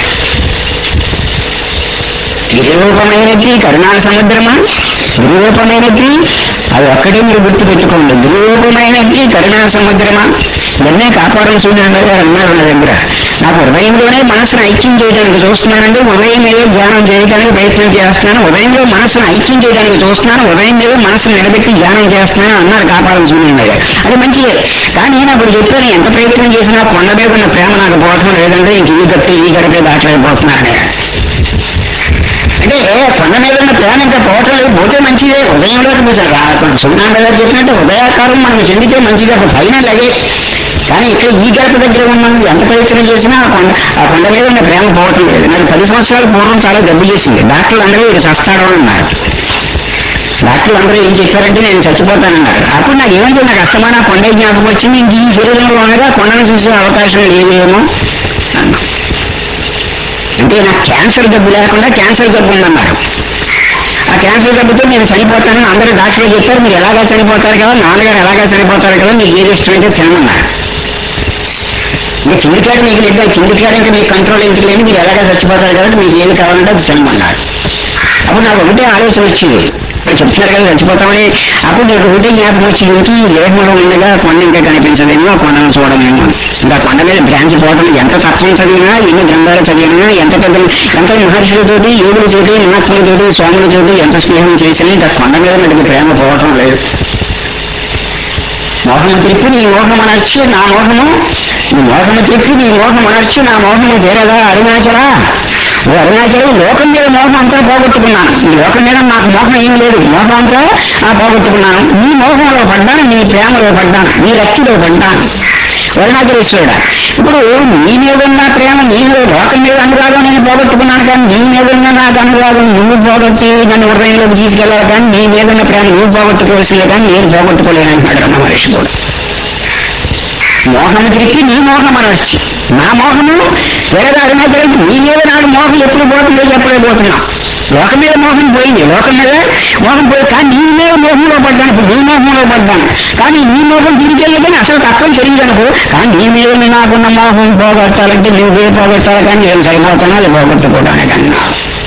Speaker 1: గిరిరూపమైనది కరుణా సముద్రమా, గిరిరూపమైనది అది ఒక్కటే మీరు గుర్తు పెట్టుకోండి. గిరిరూపమైనది కరుణా సముద్రమా, ఇవన్నీ కాపాడడం సూర్యుడు గారు అన్నారు నా దగ్గర. నాకు హృదయంలోనే మనసును ఐక్యం చేయడానికి చూస్తున్నానండి, ఉదయం మీద ధ్యానం చేయడానికి ప్రయత్నం చేస్తున్నాను, ఉదయంలో మనసును ఐక్యం చేయడానికి చూస్తున్నాను, ఉదయం మీద మనసును నిలబెట్టి ధ్యానం చేస్తున్నాను అన్నారు కాపాడడం సూర్యుడు గారు. అది మంచిదే. కానీ నేను అప్పుడు చెప్పాను, ఎంత ప్రయత్నం చేసినా కొండ మీద ఉన్న ప్రేమ నాకు పోవటం లేదంటే ఇంక ఈ గట్టి ఈ గడిపే దాటలేకపోతున్నాను. అంటే కొండ మీద ఉన్న ప్రేమ ఇంకా పోవటం లేదు, పోతే మంచిదే. ఉదయంలోకి సున్నాండ గారు చెప్పినట్టు ఉదయాకారం మనం చెందితే మంచిది, అప్పుడు పైన లగే. కానీ ఇక్కడ ఈ గడప దగ్గర ఉన్నాను, ఎంత ప్రయత్నం చేసినా ఆ కొండ మీద ఉన్న ప్రేమ పోవటం లేదు. నాకు 10 సంవత్సరాల పూర్వం చాలా దెబ్బ చేసింది. డాక్టర్లు అందరూ ఇది చస్తాడు అన్నారు. డాక్టర్లు అందరూ ఏం చెప్పారంటే నేను చచ్చిపోతానన్నారు. అప్పుడు నాకు ఏమంటే నాకు అస్తమాన కొండ జ్ఞాపకం వచ్చింది, ఇంక ఈ శరీరంలో ఉండగా కొండను చూసే అవకాశం లేదేమో అన్నా. అంటే నాకు క్యాన్సర్ జబ్బు లేకుండా క్యాన్సర్ జబ్బు ఉందన్నారు. ఆ క్యాన్సర్ జబ్బుతో నేను చనిపోతానని అందరూ డాక్టర్లు చెప్పారు. మీరు ఎలాగా చనిపోతారు కదా, నాన్నగారు ఎలాగా చనిపోతారు కదా, మీకు ఏది ఇష్టమైతే తినమన్నారు. ఇంకా కిందికాడు మీకు లేదు, కిందికాడు ఇంకా మీకు కంట్రోల్ ఎందుకు లేదు, మీరు ఎలాగా చచ్చిపోతారు కాబట్టి మీకు ఏది కావాలంటే అది తినమన్నారు. అప్పుడు నాకు ఒకటే ఆలోచన వచ్చింది, ఇప్పుడు చెప్తున్నారు కదా చచ్చిపోతామని. అప్పుడు నాకు ఒకటే జ్ఞాపకం వచ్చింది, ఇంక ఈ దేహంలో ఉండగా కొండ ఇంకా కనిపించదేమో, ఆ కొండను చూడలేమో. ఇంకా కొండ మీద భ్రాంతి పోవడం, ఎంత తత్వం చదివినా, ఎన్ని గ్రంథాలు చదివినా, ఎంత మహర్షులతోటి, యోగులతోటి, మహాత్ములతోటి, స్వాములతోటి ఎంత స్నేహం చేసినా ఇంకా కొండ మీద నాకు ప్రేమ పోవటం లేదు. మోహము తిప్పి నీ మోహం అనర్చి నా మోహము, నీ మోహము తిప్పి నీ మోహం అనర్చి నా మోహము చేరదా అరుణాచలా. ఓ అరుణాచలం, లోకం మీద మోహం అంతా పోగొట్టుకున్నాను. ఈ లోకం మీద నాకు మోహం ఏం లేదు, మోహం అంతా పోగొట్టుకున్నాను. నీ మోహంలో పడ్డాను, నీ ప్రేమలో పడ్డాను, నీ రక్తిలో పడ్డాను అరుణాచలేశ్వరుడా. ఇప్పుడు నీ మీద ఉన్న ప్రేమ, నీ మీద లోకం మీద అనురాగం నేను పోగొట్టుకున్నాను, కానీ నీ మీద ఉన్న నాకు అనురాగం నువ్వు పోగొట్టి నన్ను హృదయంలోకి తీసుకెళ్ళాలి. కానీ నీ మీద ఉన్న ప్రేమ నువ్వు పోగొట్టుకోవాల్సిందే, కానీ నేను పోగొట్టుకోలేను అంటున్నాడు రమణ మహర్షి కూడా. మోహము తిరిగి నీ మోహం అనొచ్చి నా మోహము వేరే అరుణాచలం. నీ మీద నాకు మోహం ఎప్పుడు పోతుందో చెప్పలేకపోతున్నా. లోకం మీద మోహం పోయింది, లోకం మీద మోహం పోయి, కానీ నీ మీద మోహంలో పడ్డాను. ఇప్పుడు నీ మోహంలో పడ్డాను, కానీ నీ మోహం తిరిగికెళ్ళదని అసలు తత్వం తెలియదనుకో. కానీ నీ మీద నాకున్న మోహం పోగొట్టాలంటే నువ్వే పోగొట్టాలి, కానీ నేను సరిపోతాను అది పోగొట్టుకోవడానికి అన్నా.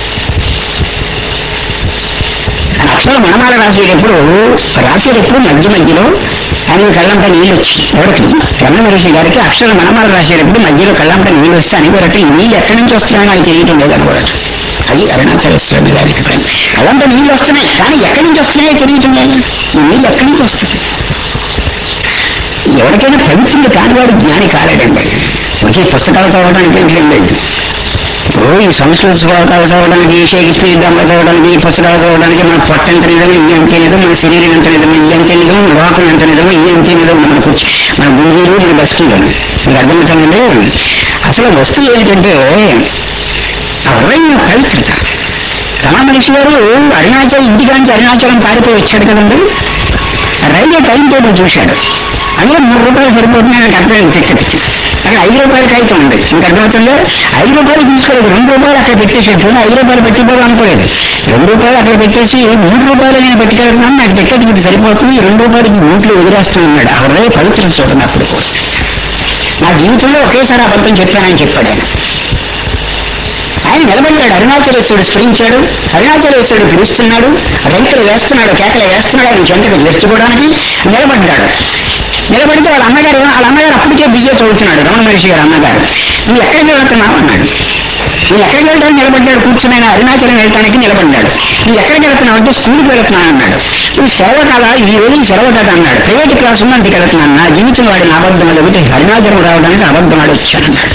Speaker 1: అక్షర మనమాల రాసేటప్పుడు మధ్య మధ్యలో ఆయన కళ్ళంపై నీళ్ళు వచ్చి ఎవరికి రమణ మహర్షి గారికి అక్షర మనమాల రాసేటప్పుడు మధ్యలో కళ్ళంపై నీళ్ళు వస్తే అనుకోరట ఈ నీళ్ళు ఎక్కడి నుంచి వస్తున్నాయని ఆయన తెలియటం లేదనుకోరట. అది అరుణాచలేశ్వరుని గారికి కళ్ళంపై నీళ్ళు వస్తున్నాయి, కానీ ఎక్కడి నుంచి వస్తున్నాయో తెలియటం లేదు. ఈ నీళ్ళు ఎక్కడి నుంచి వస్తుంది? ఎవరికైనా పవిత్రుడు కానివాడు జ్ఞాని కాలేడండి. ఒకే పుస్తకాలు చదవడానికి ఏం లేదు. ఈ సంస్కృత శ్లోకాలు చదవడానికి, షేక్స్పియర్ డ్రామాలు చదవడానికి, పుస్తకాలు చదవడానికి మన పొట్ట ఎంత నిజం, ఈ ఎంత నిజం, మన శరీరం ఎంత నిజం, ఈ ఎంత నిజం, లోకం ఎంత నిజం, ఈ ఎంత నిజం, మన గురువులు మన వస్తువులు మీకు అర్థమవుతుందండి. అసలు వస్తువు ఏంటంటే హృదయం పవిత్రత. రమణ మహర్షి గారు అరుణాచలం ఇంటికాంచి అరుణాచలం పారిపోయి వచ్చాడు కదండి. రైల్వే టైం టేబుల్ చూశాడు, అందులో 3 రూపాయలు సరిపోతున్నాయి నాకు అర్థం టికెట్కి. అక్కడ 5 రూపాయలు కాగితం ఉంది, ఇంకా అర్థమవుతుందో 5 రూపాయలు తీసుకోలేదు, 2 రూపాయలు అక్కడ పెట్టేసేట్టు 5 రూపాయలు పెట్టిపోదు అనుకోలేదు. 2 రూపాయలు అక్కడ పెట్టేసి 3 రూపాయలు నేను పెట్టుకెళ్తున్నాను, నాకు టికెట్ ఇది సరిపోతుంది, 2 రూపాయలకి ఇంట్లో వదిలేస్తున్నాడు. ఆ హృదయ పవిత్రత చూడండి. అప్పుడు కూడా నా జీవితంలో ఒకేసారి అబద్ధం చెప్పానని చెప్పాడు ఆయన. ఆయన నిలబడ్డాడు. అరుణాచలేశ్వరుడు స్మరించాడు, అరుణాచలేశ్వరుడు పిలుస్తున్నాడు, రైతులు వేస్తున్నాడు, కేకలు వేస్తున్నాడు, ఆయన చెంతకు తెచ్చుకోవడానికి నిలబడ్డాడు. నిలబడితే వాళ్ళ అమ్మగారు అప్పటికే బియ్య చదువుతున్నాడు. రమణ మహర్షి గారు అమ్మగారు, నువ్వు ఎక్కడికి వెళ్తున్నావు అన్నాడు. నువ్వు ఎక్కడికి వెళ్తావు నిలబడ్డాడు. కూర్చుని ఆయన అరుణాచలం వెళ్ళటానికి నిలబడ్డాడు. నువ్వు ఎక్కడికి వెళ్తున్నావు అంటే స్కూల్కి వెళ్తున్నాను అన్నాడు. నువ్వు సెలవు కాదా, ఈ రోజు సెలవు కదా అన్నాడు. ప్రైవేట్ క్లాస్ ఉన్నందుకు వెళ్తున్నాను, నా జీవితం వాడిని అబద్ధం అడిగితే అరుణాచలం రావడానికి అబద్ధం అడొచ్చానన్నాడు.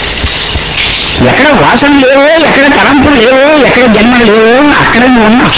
Speaker 1: ఎక్కడ వాసన లేవో, ఎక్కడ తలంపులు లేవో, ఎక్కడ జన్మలు లేవో అక్కడ నువ్వు ఉన్నావు.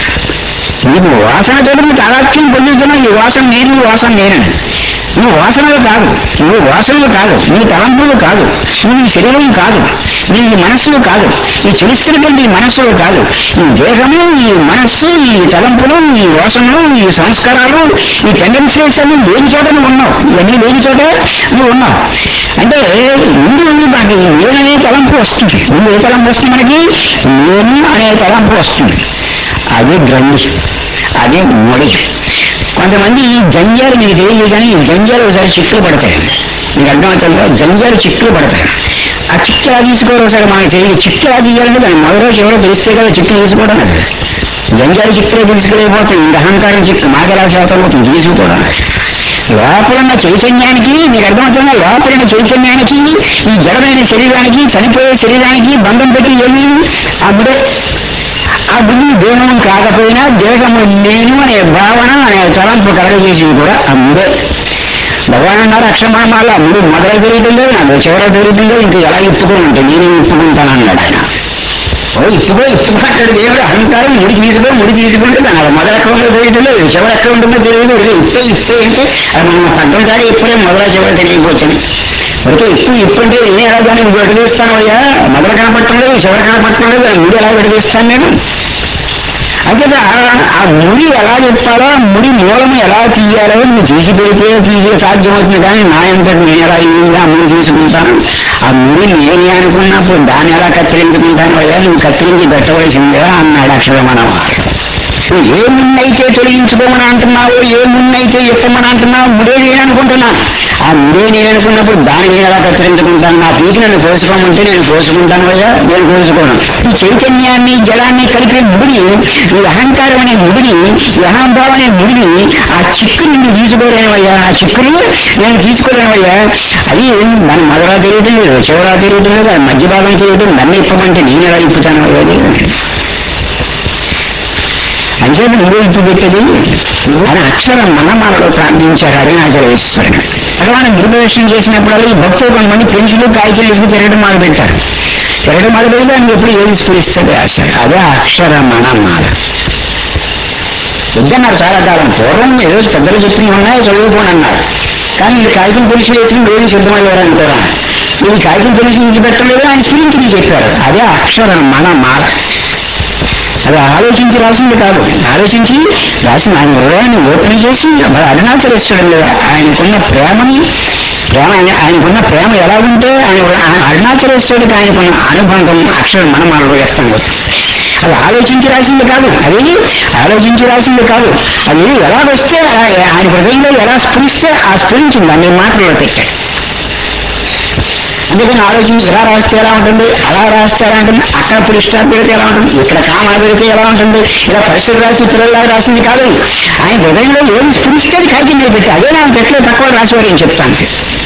Speaker 1: నీకు వాసనతో నువ్వు తాదాత్మ్యం పొందుతున్నావు. ఈ వాసన నేను, ఈ వాసన నేనని. నువ్వు వాసనలు కాదు, నువ్వు వాసనలు కాదు, నీ తలంపులు కాదు, నువ్వు ఈ శరీరం కాదు, నీ మనస్సులు కాదు, ఈ చరిత్రటువంటి ఈ మనస్సులు కాదు, ఈ దేహము, ఈ మనస్సు, ఈ తలంపులు, ఈ వాసనలు, ఈ సంస్కారాలు, ఈ టెండెన్సీస్ అన్ని లేని చోట నువ్వు ఉన్నావు. ఇవన్నీ లేని చోట నువ్వు ఉన్నావు. అంటే ముందు మనకి నేననే తలంపు వస్తుంది. ముందు ఏ తలంపు వస్తుంది మనకి? నేను అనే తలంపు వస్తుంది. అదే గ్రంథి, అదే మొడి. కొంతమంది ఈ జంజాలు మీకు తెలియదు, కానీ ఈ జంజాలు ఒకసారి చిక్కులు పడతాయి. మీకు అర్థమవుతుందో, జంజాలు చిక్కులు పడతాయి. ఆ చిక్కు ఎలా తీసుకోవడం ఒకసారి మనకి తెలియదు. చిక్కు ఎలా తీయాలంటే దాని మొదలో చివరో తెలిస్తే కదా చిక్కు తీసుకోవడం. జంజాలు చిక్కులే తీసుకుపోతుంది. ఇంత అహంకారం చిక్కు మాకెలా చేతమవుతుంది తీసుకోవడం. లోపలున్న చైతన్యానికి, మీకు అర్థమవుతుందా, లోపలున్న చైతన్యానికి, ఈ జడమైన శరీరానికి, చనిపోయే శరీరానికి బంధం పెట్టి ఏమి అప్పుడే ఆ బుద్ధి దేహం కాకపోయినా దేహము నేను అనే భావన అనే తలంపు కలగజేసింది కూడా అమ్ముడే. భగవాన్ అన్నారు అక్షమాల అమ్ముడు మొదలు పెరుగుతుందో నాకు చివర పెరుగుతుందో ఇంకా ఎలా ఇప్పుకొని ఉంటే నేనే ఇప్పుకుంటానన్నాడు ఆయన. ఇప్పుకుంటాడు దేవుడు. అహంకారం ముడి తీసుకుంటే దాని మొదలు ఎక్కడ ఉందో తెలియదు, చివరి ఎక్కడ ఉంటుందో తెలియదు. ఇప్పే అంటే అది మనం పడ్డం కానీ ఇప్పుడే మొదల చివరి తెలియకపోతుంది. అంటే ఇప్పుడు అంటే నేను ఎలా దాన్ని విడదీస్తాను అయ్యా, మొదలు కనపడటం లేదు, చివరి కనపడటం లేదు, ఆ ముడి ఎలా విడదీస్తాను నేను? అయితే ఆ ముడి ఎలా చెప్పాలో, ఆ ముడి మూలము ఎలా తీయాలో నువ్వు తీసిపెడితే సాధ్యమవుతుంది. కానీ నా అంతటి నేను ఎలా ఆ ముడి తీసుకుంటాను? ఆ ముడి నేనే అనుకున్నప్పుడు దాన్ని ఎలా కత్తిరించుకుంటాను అయ్యా, నువ్వు కత్తిరించి పెట్టవలసిందే అన్నాడు అక్షరమణ. ఏ మున్నైతే తొలగించుకోమని అంటున్నావు, ఏ మున్నైతే చెప్పమని అంటున్నావు, ముడే నేను అనుకుంటున్నాను. ఆ ముడే నేను అనుకున్నప్పుడు దాన్ని నేను ఎలా కత్తిరించుకుంటాను? నా పీకి నన్ను కోసుకోమంటే నేను కోసుకుంటాను కదా, నేను కోసుకోను. ఈ చైతన్యాన్ని జలాన్ని కలిపే ముడిని, ఈ అహంకారం అనే ముడిని, ఈ అహంభావం అనే ముడిని, ఆ చిక్కుని నేను తీసుకోలేనవయ్యా, ఆ చిక్కుని నేను తీసుకోలేనవయ్యా. అది దాని మొదలా తెలియటం లేదు, చివరా తెలియటం లేదు, అది మధ్య భాగం తెలియటం. నన్ను ఇప్పమంటే నేను ఎలా ఇప్పుతాను అయ్యేది అంటే నువ్వు ఇంటి పెట్టేది అని అక్షరం మనమాలలో ప్రార్థించారు అరుణాచలేశ్వరుడు. భగవాన్ గురుప్రదక్షిణ చేసినప్పుడు ఈ భక్తులు కొంతమంది పెంచులు కాయకులు ఎదుగు తిరగడం మొదలు పెట్టారు. తిరగడం మొదలు పెడితే దానికి ఎప్పుడు ఏది స్ఫురిస్తుంది ఆశ. అదే అక్షర మనమాల. వద్దన్నారు చాలా కాలం. పూర్వం ఏదో పెద్దలు చెప్పినవి ఉన్నాయి, చదువుకోండి అన్నారు. కానీ ఇది కాగితం పొలిసి వేసుకుని రోజు సిద్ధమయ్యారు అనుకోరా. ఇది కాగితం పొలిసి ఇంటి పెట్టలేదు, ఆయన స్ఫురించి చెప్పారు. అదే అక్షర మనమాల. అది ఆలోచించి రాసింది కాదు, ఆలోచించి రాసిన ఆయన హృదయాన్ని ఓపెన్ చేసి అరుణాచలేశ్వరుడు ఆయనకున్న ప్రేమని ఆయనకున్న ప్రేమ ఎలా ఉంటే అరుణాచలేశ్వరుడికి ఆయనకున్న అనుబంధం అక్షరం మనమాలలో వ్యక్తం అవుతుంది. అది ఆలోచించి రాసింది కాదు, అది ఆలోచించి రాసింది కాదు. అది ఎలా వస్తే ఆయన హృదయంలో ఎలా స్ఫురిస్తే ఆ స్ఫురించింది దాన్ని మాటల్లో పెట్టాడు. అందుకని ఆలోచించి ఇలా రాస్తే ఎలా ఉంటుంది, అలా రాస్తే ఎలా ఉంటుంది, అక్కడ పురుషాలు పెడితే ఎలా ఉంటుంది, ఇక్కడ కామా పెడితే ఎలా ఉంటుంది, ఇలా పరిస్థితులు రాసి పిల్లల్లాగా రాసింది కాదు. ఆయన హృదయంలో ఏం స్ఫురిస్తే అది కాగితం మీద పెట్టి అదే నాకు పెట్టలే తక్కువ రాసేవారు ఏం చెప్తాను.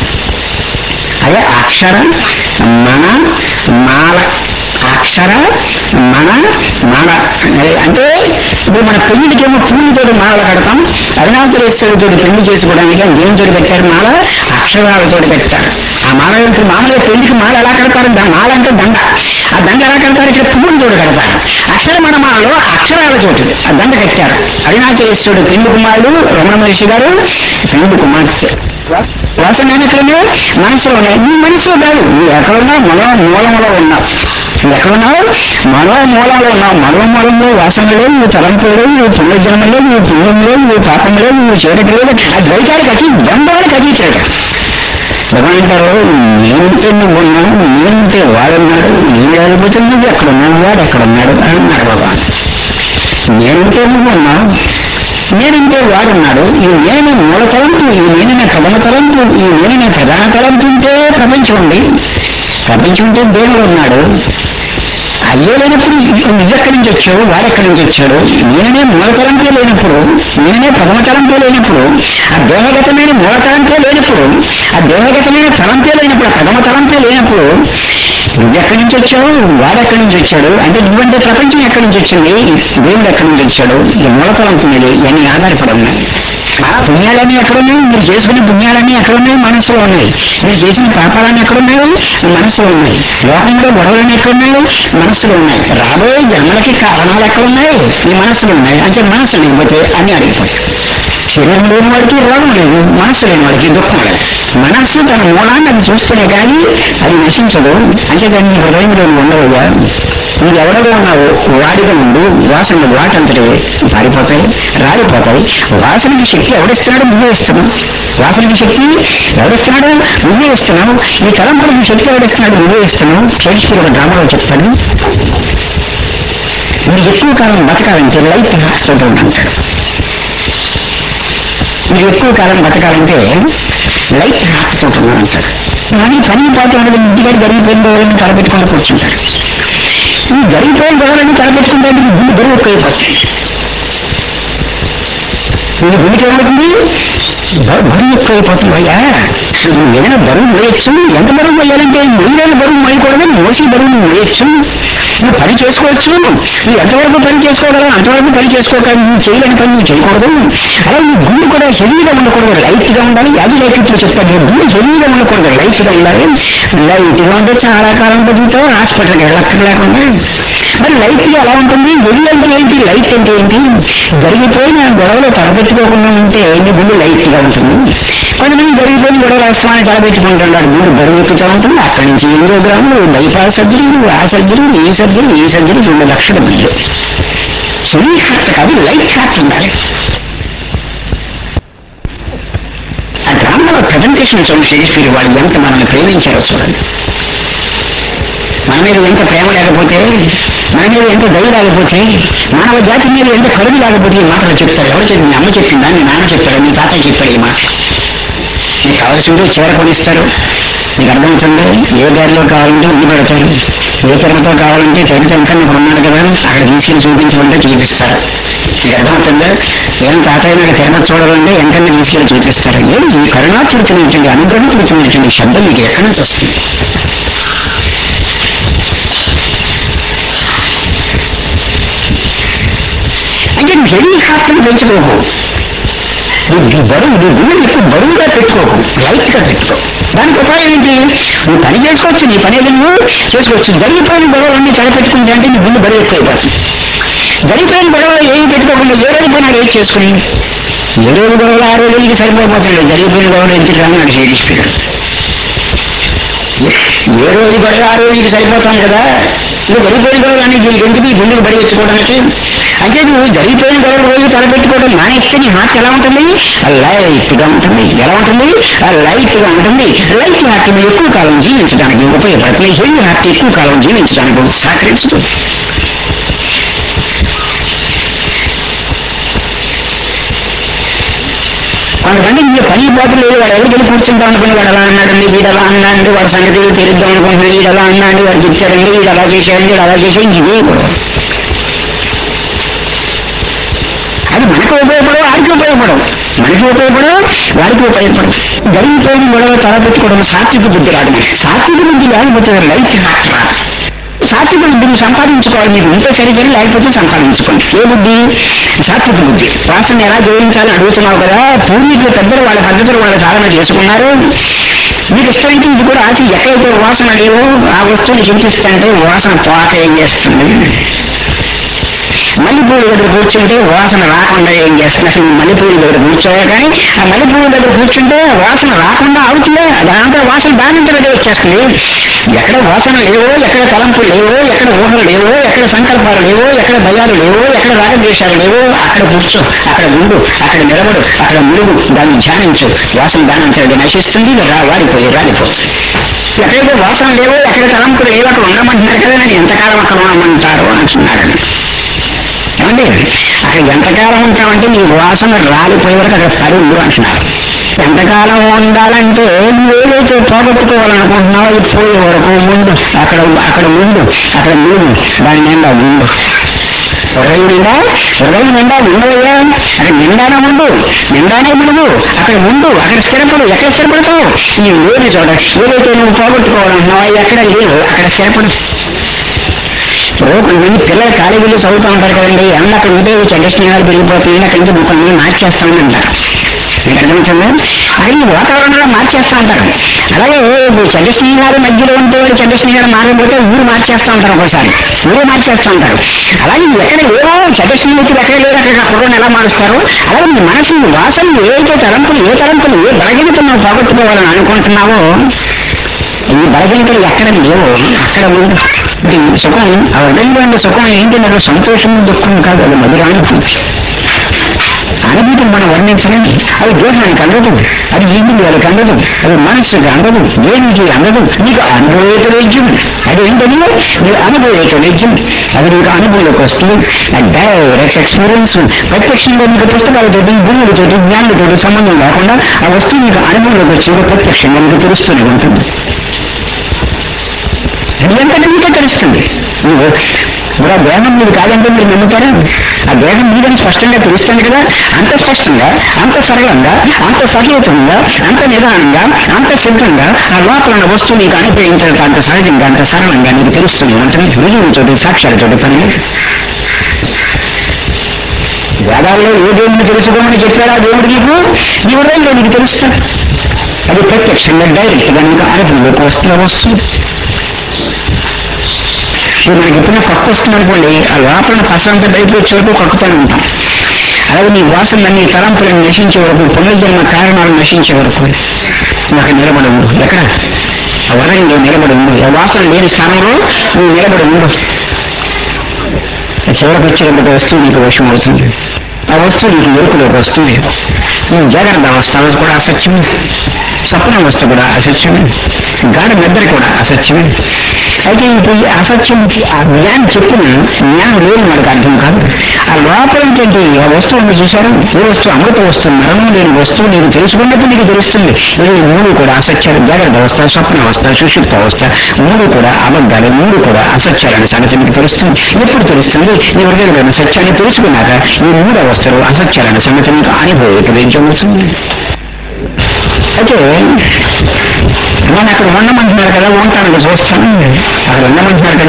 Speaker 1: అదే అక్షర మన మాల. అక్షర మన మాల అంటే ఇప్పుడు మన పెళ్లికేమో పూలతో మాలలు కడతాం. అరుణాచలేశ్వరుడితో పెళ్లి చేసుకోవడానికి ఆయన దేనితో పెట్టారు మాల? అక్షరాలతో పెట్టారు. ఆ మాల మామూలుగా పెళ్లికి మాల ఎలా కడతారు? మాల అంటే దండ. ఆ దండ ఎలా కడతారు? ఇక్కడ పువ్వులతో కడతారు. అక్షరమణ మాలలో అక్షరాలతోటి ఆ దండ కట్టారు. అరుణాచలేశ్వరుడు పెళ్లి కుమారుడు రమణ మహర్షి గారు పెళ్లి కుమార్తె. వాసన ఎక్కడున్నా మనసులో ఉన్నాయి. నీ మనసులో కాదు, నువ్వు ఎక్కడున్నా మూలంలో ఉన్నావు. నువ్వు ఎక్కడున్నావు? మూలంలో ఉన్నావు. మూలంలో వాసన లేదు, నువ్వు తలంపు లేదు, నువ్వు పుణ్యజన్మ లేదు, నువ్వు పుణ్యం లేదు, నువ్వు పాపం లేదు, నువ్వు చేయడం లేదు. ఆ ద్వైతానికి అతి ద్వంద్వానికి అతీతాడు. భగవాన్ అంటారు, నేనుంటే నువ్వు ఉన్నావు, నేనుంటే వాడున్నాడు, నేను లేకపోతే నువ్వు ఎక్కడున్నావు, వాడు ఎక్కడున్నాడు అని అన్నాడు భగవాన్. నేనుంటే నువ్వు ఉన్నావు, నేనంటే వాడున్నాడు. ఈ నేనే మూల తలంపు, ఈ నేనే ప్రథమ తలంపు, ఈ నేనే ప్రధాన తలంపు ఉంటే ప్రపంచం ఉంది. ప్రపంచం ఉంటే దేవుడు ఉన్నాడు. అయ్యే లేనప్పుడు నువ్వెక్కడి నుంచి వచ్చావు, వాడెక్కడి నుంచి వచ్చాడు? నేనే మూలతలంపే లేనప్పుడు, నేనే ప్రథమ తలంపే లేనప్పుడు, ఆ దేహగతమైన మూలతలంపే లేనప్పుడు, ఆ దేహగతమైన తలంపే లేనప్పుడు, ఆ ప్రథమ తలంపే లేనప్పుడు నువ్వెక్కడి నుంచి వచ్చావు, వాడెక్కడి నుంచి వచ్చాడు? అంటే నువ్వంటే ప్రపంచం ఎక్కడి నుంచి వచ్చింది, దేవుడు ఎక్కడి నుంచి వచ్చాడు? ఈ మూలతలంపు మీద ఇవన్నీ ఆధారపడి ఉన్నాయి. ఆ పుణ్యాలన్నీ ఎక్కడున్నాయి? మీరు చేసుకునే పుణ్యాలన్నీ ఎక్కడున్నాయి? మనసులో ఉన్నాయి. మీరు చేసిన పాపాలన్నీ ఎక్కడున్నాయి? మనసులో ఉన్నాయి. లోకంలో గొడవలన్నీ ఎక్కడున్నాయి? మనసులో ఉన్నాయి. రాబోయే జన్మలకి కారణాలు ఎక్కడున్నాయి? ఈ మనసులో ఉన్నాయి. అంటే మనసు లేకపోతే అన్ని అడిగిపోతాయి. శరీరం లేని వాడికి రోగం లేదు, మనస్సు లేని వాడికి దుఃఖం లేదు. మనస్సు తన మూలాన్ని అది చూస్తేనే కానీ అది నశించదు. అంటే దాన్ని హృదయంలో ఉండవయ్యా. నీకు ఎవడగా ఉన్నావు వాడిగా ఉండు. వాసనలు వాటంతటి పారిపోతాయి, రాలిపోతాయి. వాసనకి శక్తి ఎవడిస్తున్నాడు? నువ్వే ఇస్తున్నావు. వాసనకి శక్తి ఎవడిస్తున్నాడు? నువ్వే ఇస్తున్నావు. ఈ తలంపులకు శక్తి ఎవడిస్తున్నాడు? నువ్వే ఇస్తున్నావు. షేక్స్పియర్ ఒక డ్రామాలో చెప్తాడు, మీరు ఎక్కువ కాలం బతకాలంటే లైట్ హార్ట్తో అంటాడు. మీరు ఎక్కువ కాలం బతకాలంటే లైట్ హార్ట్తో అంటాడు. కానీ పని పాటు ఉండదు. ఇంటికాడ జరిగిపోయిన గొడవలను తలపెట్టుకుంటూ కూర్చుంటాడు. ఈ జరిగిపోయిన గొడవలను తలపెట్టుకుంటే గుండె బరువు ఎక్కువైపోతుంది. నేను గుండెకి ఏమవుతుంది? బరువు ఎక్కువైపోతుంది. అయ్యా నువ్వు ఏదైనా బరువు మోయచ్చు. ఎంత బరువు మోయాలంటే మొయ్యలేని బరువు మోయకూడదు, మోసి బరువు నువ్వు మోయచ్చు. నువ్వు పని చేసుకోవచ్చు. నువ్వు ఎంతవరకు పని చేసుకోగలవు అంతవరకు పని చేసుకోవాలి. నువ్వు చేయలేని పని నువ్వు చేయకూడదు. అలాగే నీ గుండె కూడా హెవీగా ఉండకూడదు, లైట్గా ఉండాలి. అది లైట్ ఇప్పుడు చెప్తాను. నీ గుండె హెవీగా ఉండకూడదు, లైట్గా ఉండాలి. లైట్గా ఉంటే చాలా కాలం బతుకుతావు, హాస్పిటల్కి వెళ్ళక్కర్ లేకుండా. మరి లైట్గా ఎలా ఉంటుంది? హెవీ అంటే ఏంటి, లైట్ అంటే ఏంటి? జరిగిపోయిన గొడవలు తలపెట్టుకోకుండా ఉంటే నీ గుండె లైట్గా ఉంటుంది. కొంతమంది జరిగిపోయిన గొడవలు వస్తామని తలపెట్టుకుంటున్నాడు, గుండె బరువు ఎక్కుతూ ఉంటుంది. అక్కడి నుంచి 8 గ్రాములు బైపాస్ సర్జరీలు, ఆ సర్జరీలు, ఈ సర్జరీ, ఈ సర్జరీ 2 లక్షల బిల్లు. హెవీ హార్ట్ కాదు, లైట్ హార్ట్ ఉండాలి. ఆ డ్రామాలో ప్రజెంటేషన్ చూడండి. షేక్స్పియర్ వాళ్ళు ఎంత మనల్ని ప్రేమించారో చూడండి. మన మీద ఎంత ప్రేమ లేకపోతే, మన మీద ఎంత దయ లేకపోతే, మానవ జాతి మీద ఎంత కరువు లేకపోతే ఈ మాటలు చెప్తారు. ఎవరు చెప్పింది? అమ్మ చెప్పిందా? మీ నాన్న చెప్పాడు? మీ తాతయ్య చెప్పాడు ఈ మాట? నీకు కావాల్సిందో చీర కొనిస్తారు. నీకు అర్థమవుతుంది. ఏ దారిలో కావాలంటే ఉండి పెడతారు. ఏ తిరుమతో కావాలంటే తిరుమత ఇంకా నీకు ఉన్నాడు కదా, అక్కడ తీసుకెళ్ళి చూపించమంటే చూపిస్తారు. నీకు అర్థమవుతుందా? ఏం తాతయ్య నాకు తిరుమత చూడాలంటే వెంకన్న తీసుకెళ్ళి చూపిస్తారు. ఏం ఈ కరుణాపూరితమైనటువంటి అనుగ్రహపూరితమైనటువంటి శబ్దం మీకు ఎక్కడి నుంచి వస్తుంది? అంటే నువ్వు హెవీ హార్ట్ని పెంచుకోకు. నీ బరువు, నీ గుండె ఎక్కువ బరువుగా పెట్టుకోకు, లైట్గా పెట్టుకో. దానికి ఉపాయం ఏంటి? నువ్వు పని చేసుకోవచ్చు, నీ పని ఏదో నువ్వు చేసుకోవచ్చు. జరిగిపోయిన గొడవలన్నీ తలపెట్టుకుంటే అంటే నీ గుండె బరువు ఎక్కువైపోతుంది. జరిగిపోయిన గొడవలు ఏమి పెట్టుకోకుండా ఏ రోజు పని రేట్ చేసుకుని, ఏ రోజు గొడవలు ఆ రోజులకి సరిపోతుంది. జరిగిపోయిన గొడవలు ఎందుకు రామన్నాడు షేక్స్పియర్. ఏ రోజు గొడవ ఆ రోజుకి సరిపోతాం కదా. నువ్వు జరిగిపోయిన గొడవలు అని ఎందుకు ఈ గుండెకు బడి తెచ్చుకోవడానికి? అంటే నువ్వు జరిగిపోయిన గొడవలు రోజు తలపెట్టుకోవడం మానేస్తే నీ హార్ట్ ఎలా ఉంటుంది? లైట్గా ఉంటుంది. ఎలా ఉంటుంది? లైట్గా ఉంటుంది. లైట్ హార్ట్ ఎక్కువ కాలం జీవించడానికి ఉపయోగపడుతుంది. హెవీ హార్ట్ ఎక్కువ కాలం జీవించడానికి సహకరిస్తుంది. కొంతమంది ఇంక పని పోతులు లేదు. వాడు ఎవరికి వెళ్ళి కూర్చుంటాం అనుకుని వాడు అలా అన్నాడండి, వీడు అలా అన్నాడు, వాడు సంగతి తెలిద్దాం అనుకుంటున్నాడు, వీడు అలా అన్నాడు, వాడు చెప్తాడండి, వీడు అలా చేశాడండి, వీడు అలా చేశాడు. ఇదే అది మనకు ఉపయోగపడవు, వాడికి ఉపయోగపడవు. మనకి ఉపయోగపడవు, వాడికి ఉపయోగపడవు. జరిగిపోయిన గొడవ తలపెట్టుకోవడం సాత్విక బుద్ధి రాదు. సాత్విక బుద్ధి లేకపోతే లైట్ హార్ట్ రాదు. సాత్విక బుద్ధిని సంపాదించుకోవాలి. మీకు ఉంటే సరిసరి, లేకపోతే సంపాదించుకోండి. ఏ బుద్ధి? సాత్విక బుద్ధి. వాసన ఎలా జయించాలని అడుగుతున్నావు కదా. పూర్వీకులు పెద్దలు వాళ్ళ పద్ధతులు వాళ్ళ సాధన చేసుకున్నారు. మీకు ఇష్టమైతే ఇది కూడా ఆచి ఎక్కడైతే వాసన లేవో ఆ వస్తువుని చింతిస్తుంటే వాసన పోక ఏం చేస్తుంది? మల్లెపూల దగ్గర కూర్చుంటే వాసన రాకుండా ఏం చేస్తుంది? అసలు మల్లెపూల దగ్గర కూర్చోవే కానీ ఆ మల్లెపూల దగ్గర కూర్చుంటే వాసన రాకుండా అవుతుందే. దాంతో వాసన దానింటే దగ్గర వచ్చేస్తుంది. ఎక్కడ వాసన లేవో, ఎక్కడ తలంపులు లేవో, ఎక్కడ ఊహలు లేవో, ఎక్కడ సంకల్పాలు లేవో, ఎక్కడ భయాలు లేవో, ఎక్కడ రాగద్వేషాలు లేవో అక్కడ కూర్చో, అక్కడ ఉండు, అక్కడ నిలబడు, అక్కడ ములుగు, దాన్ని ధ్యానించు. వాసన దానంటే నశిస్తుంది, రాలిపోతుంది. ఎక్కడైతే వాసన లేవో, ఎక్కడ తలంపులు లేవో అక్కడ ఉండమంటున్నారు కదా. నేను ఎంతకాలం అక్కడ ఉండమంటారు అంటున్నారని. ఏమండి అక్కడ ఎంతకాలం ఉంటామంటే నీ వాసన రాలిపోయే వరకు అక్కడ పడి ఉండు అంటున్నారు. ఎంతకాలం ఉండాలంటే నువ్వు ఏదైతే పోగొట్టుకోవాలనుకుంటున్నావో ఇది పోయే వరకు ముందు అక్కడ అక్కడ ముందు అక్కడ ముందు దాని నిండా ముందు హృదయం నిండా ఉండవయ్యా అక్కడ నిండానే ఉండు నిండానే ఉండదు అక్కడ ఉండు అక్కడ స్థిరపడు ఎక్కడ స్థిరపడతావు ఈ లేని చోట ఏదైతే నువ్వు పోగొట్టుకోవాలనుకున్నావో ఎక్కడ లేవు అక్కడ స్థిరపడు ఇప్పుడు కొంతమంది పిల్లలు కాలేజీలో చదువుతూ ఉంటారు కదండి ఎండ అక్కడ ఉంటే చెడ్డ స్నేహాలు పెరిగిపోతుంది అక్కడి నుంచి కొన్ని మార్చేస్తామని అంటారు మీకు అర్థమవుతుందా అక్కడ ఈ వాతావరణంలో మార్చేస్తూ ఉంటారు అలాగే చెడ్డ స్నేహాలు మధ్యలో ఉంటే వాడు చెడ్డ స్నేహాలు మారకపోతే ఊరు మార్చేస్తూ ఉంటారు ఒకసారి ఊరు మార్చేస్తూ ఉంటారు అలాగే ఎక్కడ లేవో చెడ్డ స్నేహితులు ఎక్కడ లేరు అక్కడ కుర్రను ఎలా మారుస్తారు అలాగే నీ మనసు వాసనలు ఏ తలంపులు ఏ బలహీనత నువ్వు పోగొట్టుకోవాలని అనుకుంటున్నావో ఈ బలహీనతలు ఎక్కడ లేవో అక్కడ ఉంది సుఖం ఆ హృదయంలో సుఖం ఏంటంటే సంతోషం దుఃఖం కాదు అది మధురానుభూతి అనుభూతి మనం వర్ణించలేం అది దేహానికి అందదు అది ఇంద్రియాలకు అందదు అది మనస్సుకి అందదు దేనికి అందదు నీకు అనుభవేత వైద్యం అది ఏంటని నీకు అనుభవేత వైద్యం అది నీకు అనుభవంలోకి వస్తుంది డైరెక్ట్ ఎక్స్పీరియన్స్ ప్రత్యక్షంగా నీకు పుస్తకాలతోటి గురువులతోటి జ్ఞానులతోటి సంబంధం లేకుండా ఆ వస్తువు నీకు అనుభవంలోకి వచ్చి ప్రత్యక్షంగా నీకు తెలుస్తూనే ఉంటుంది అది ఎంతనే మీకే తెలుస్తుంది ఇప్పుడు ఆ దేహం మీరు కాదంటే మీరు నమ్ముతారా ఆ దేహం మీదని స్పష్టంగా తెలుస్తుంది కదా అంత స్పష్టంగా అంత సరళంగా అంత సహేతంగా అంత నిదానంగా అంత సిద్ధంగా ఆ లోపల ఉన్న వస్తువు నీకు అనుభవించడానికి అంత సహజంగా అంత సరళంగా నీకు తెలుస్తుంది అంటే రుజువులతోటి సాక్ష్యాలతోటి పని వేదాల్లో ఏ దేవుడిని తెలుసుకోమని చెప్పారా దేవుడు నీ హృదయంలో నీకు తెలుస్తాడు అది ప్రత్యక్షంగా డైరెక్ట్గా నీకు అనుభవంలోకి వస్తుంది ఇప్పుడు మనకి ఎప్పుడైనా కక్కు వస్తుంది అనుకోండి ఆ లోపల పసంతా బయటకు వచ్చే వరకు కక్కుతూనే ఉంటాం అలాగే నీ వాసనలన్నీ తలంపులను నశించే వరకు పునర్జన్మ కారణాలు నశించే వరకు నాకు నిలబడి ఉండు ఎక్కడ ఆ వరంలో నిలబడి ఉండు ఆ వాసన లేని స్థానంలో నువ్వు నిలబడి ఉండు చివరికి వచ్చేటప్పుడు వస్తువు నీకు వశం అవుతుంది ఆ వస్తువు నీకు ఎరుకులోకి వస్తుంది నువ్వు జాగ్రత్త అవస్థ కూడా అసత్యమే స్వప్న అవస్థ కూడా అసత్యమే గాఢ నిద్ర కూడా అసత్యమే అయితే ఇప్పుడు అసత్యం ఆ జ్ఞానం చెప్పిన జ్ఞానం లేని వాడికి అర్థం కాదు ఆ లోపల ఏంటంటే ఆ వస్తువుని చూశారు ఏ వస్తువు అమృత వస్తువు మరణం లేని వస్తువు నీకు తెలుసుకున్నప్పుడు నీకు తెలుస్తుంది ఇది మూడు కూడా అసత్యాలు జాగ్రత్త అవస్థ స్వప్న అవస్థ సుషుప్త అవస్థ మూడు కూడా అబద్ధాలు మూడు కూడా అసత్యాలనే సంగతి నీకు తెలుస్తుంది ఎప్పుడు తెలుస్తుంది నీ హృదయంలోని సత్యాన్ని తెలుసుకున్నాక ఈ మూడు అవస్థలు అసత్యాలనే సంగతి నీకు అనుభవించబోతుంది అయితే నేను అక్కడ ఉండమంటున్నారు కదా ఉంటాను చూస్తాను అక్కడ ఉండమంటున్నారు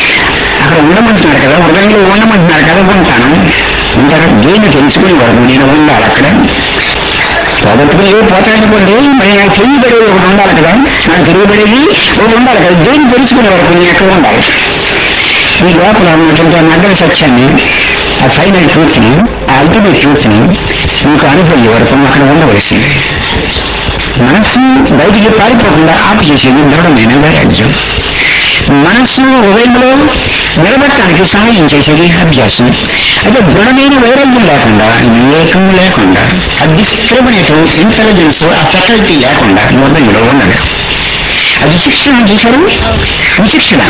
Speaker 1: కదా హృదయంలో ఉండమంటున్నారు కదా ఉంటాను ఉంటారు దేన్ని తెలుసుకుని వరకు నేను ఉండాలి అక్కడ పోగొట్టుకుని పోతాయనుకోండి మరి నాకు తెలియబడేది ఒకటి ఉండాలి కదా నాకు తెలియబడేది ఒకటి ఉండాలి కదా దేన్ని తెలుసుకునే వరకు నేను ఎక్కడ ఉండాలి ఈ లోపల ఉన్నటువంటి నగర సత్యాన్ని ఆ ఫైనల్ ట్రూత్ని ఆ అల్టిమేట్ ట్రూత్ని మీకు అనుభవం వరకు అక్కడ ఉండవలసింది మనస్సు బయటికి పారిపోకుండా ఆపు చేసేది దృఢమైన వైరాగ్యం మనస్సు హృదయంలో నిలబెట్టడానికి సహాయం చేసేది అభ్యాసం అయితే దృఢమైన వైరాగ్యం లేకుండా వివేకం లేకుండా ఆ డిస్క్రిమినేటివ్ ఇంటెలిజెన్స్ ఆ ఫెకల్టీ లేకుండా హృదయంలో ఉండదు అది విశిక్షణ చూశారు విశిక్షణ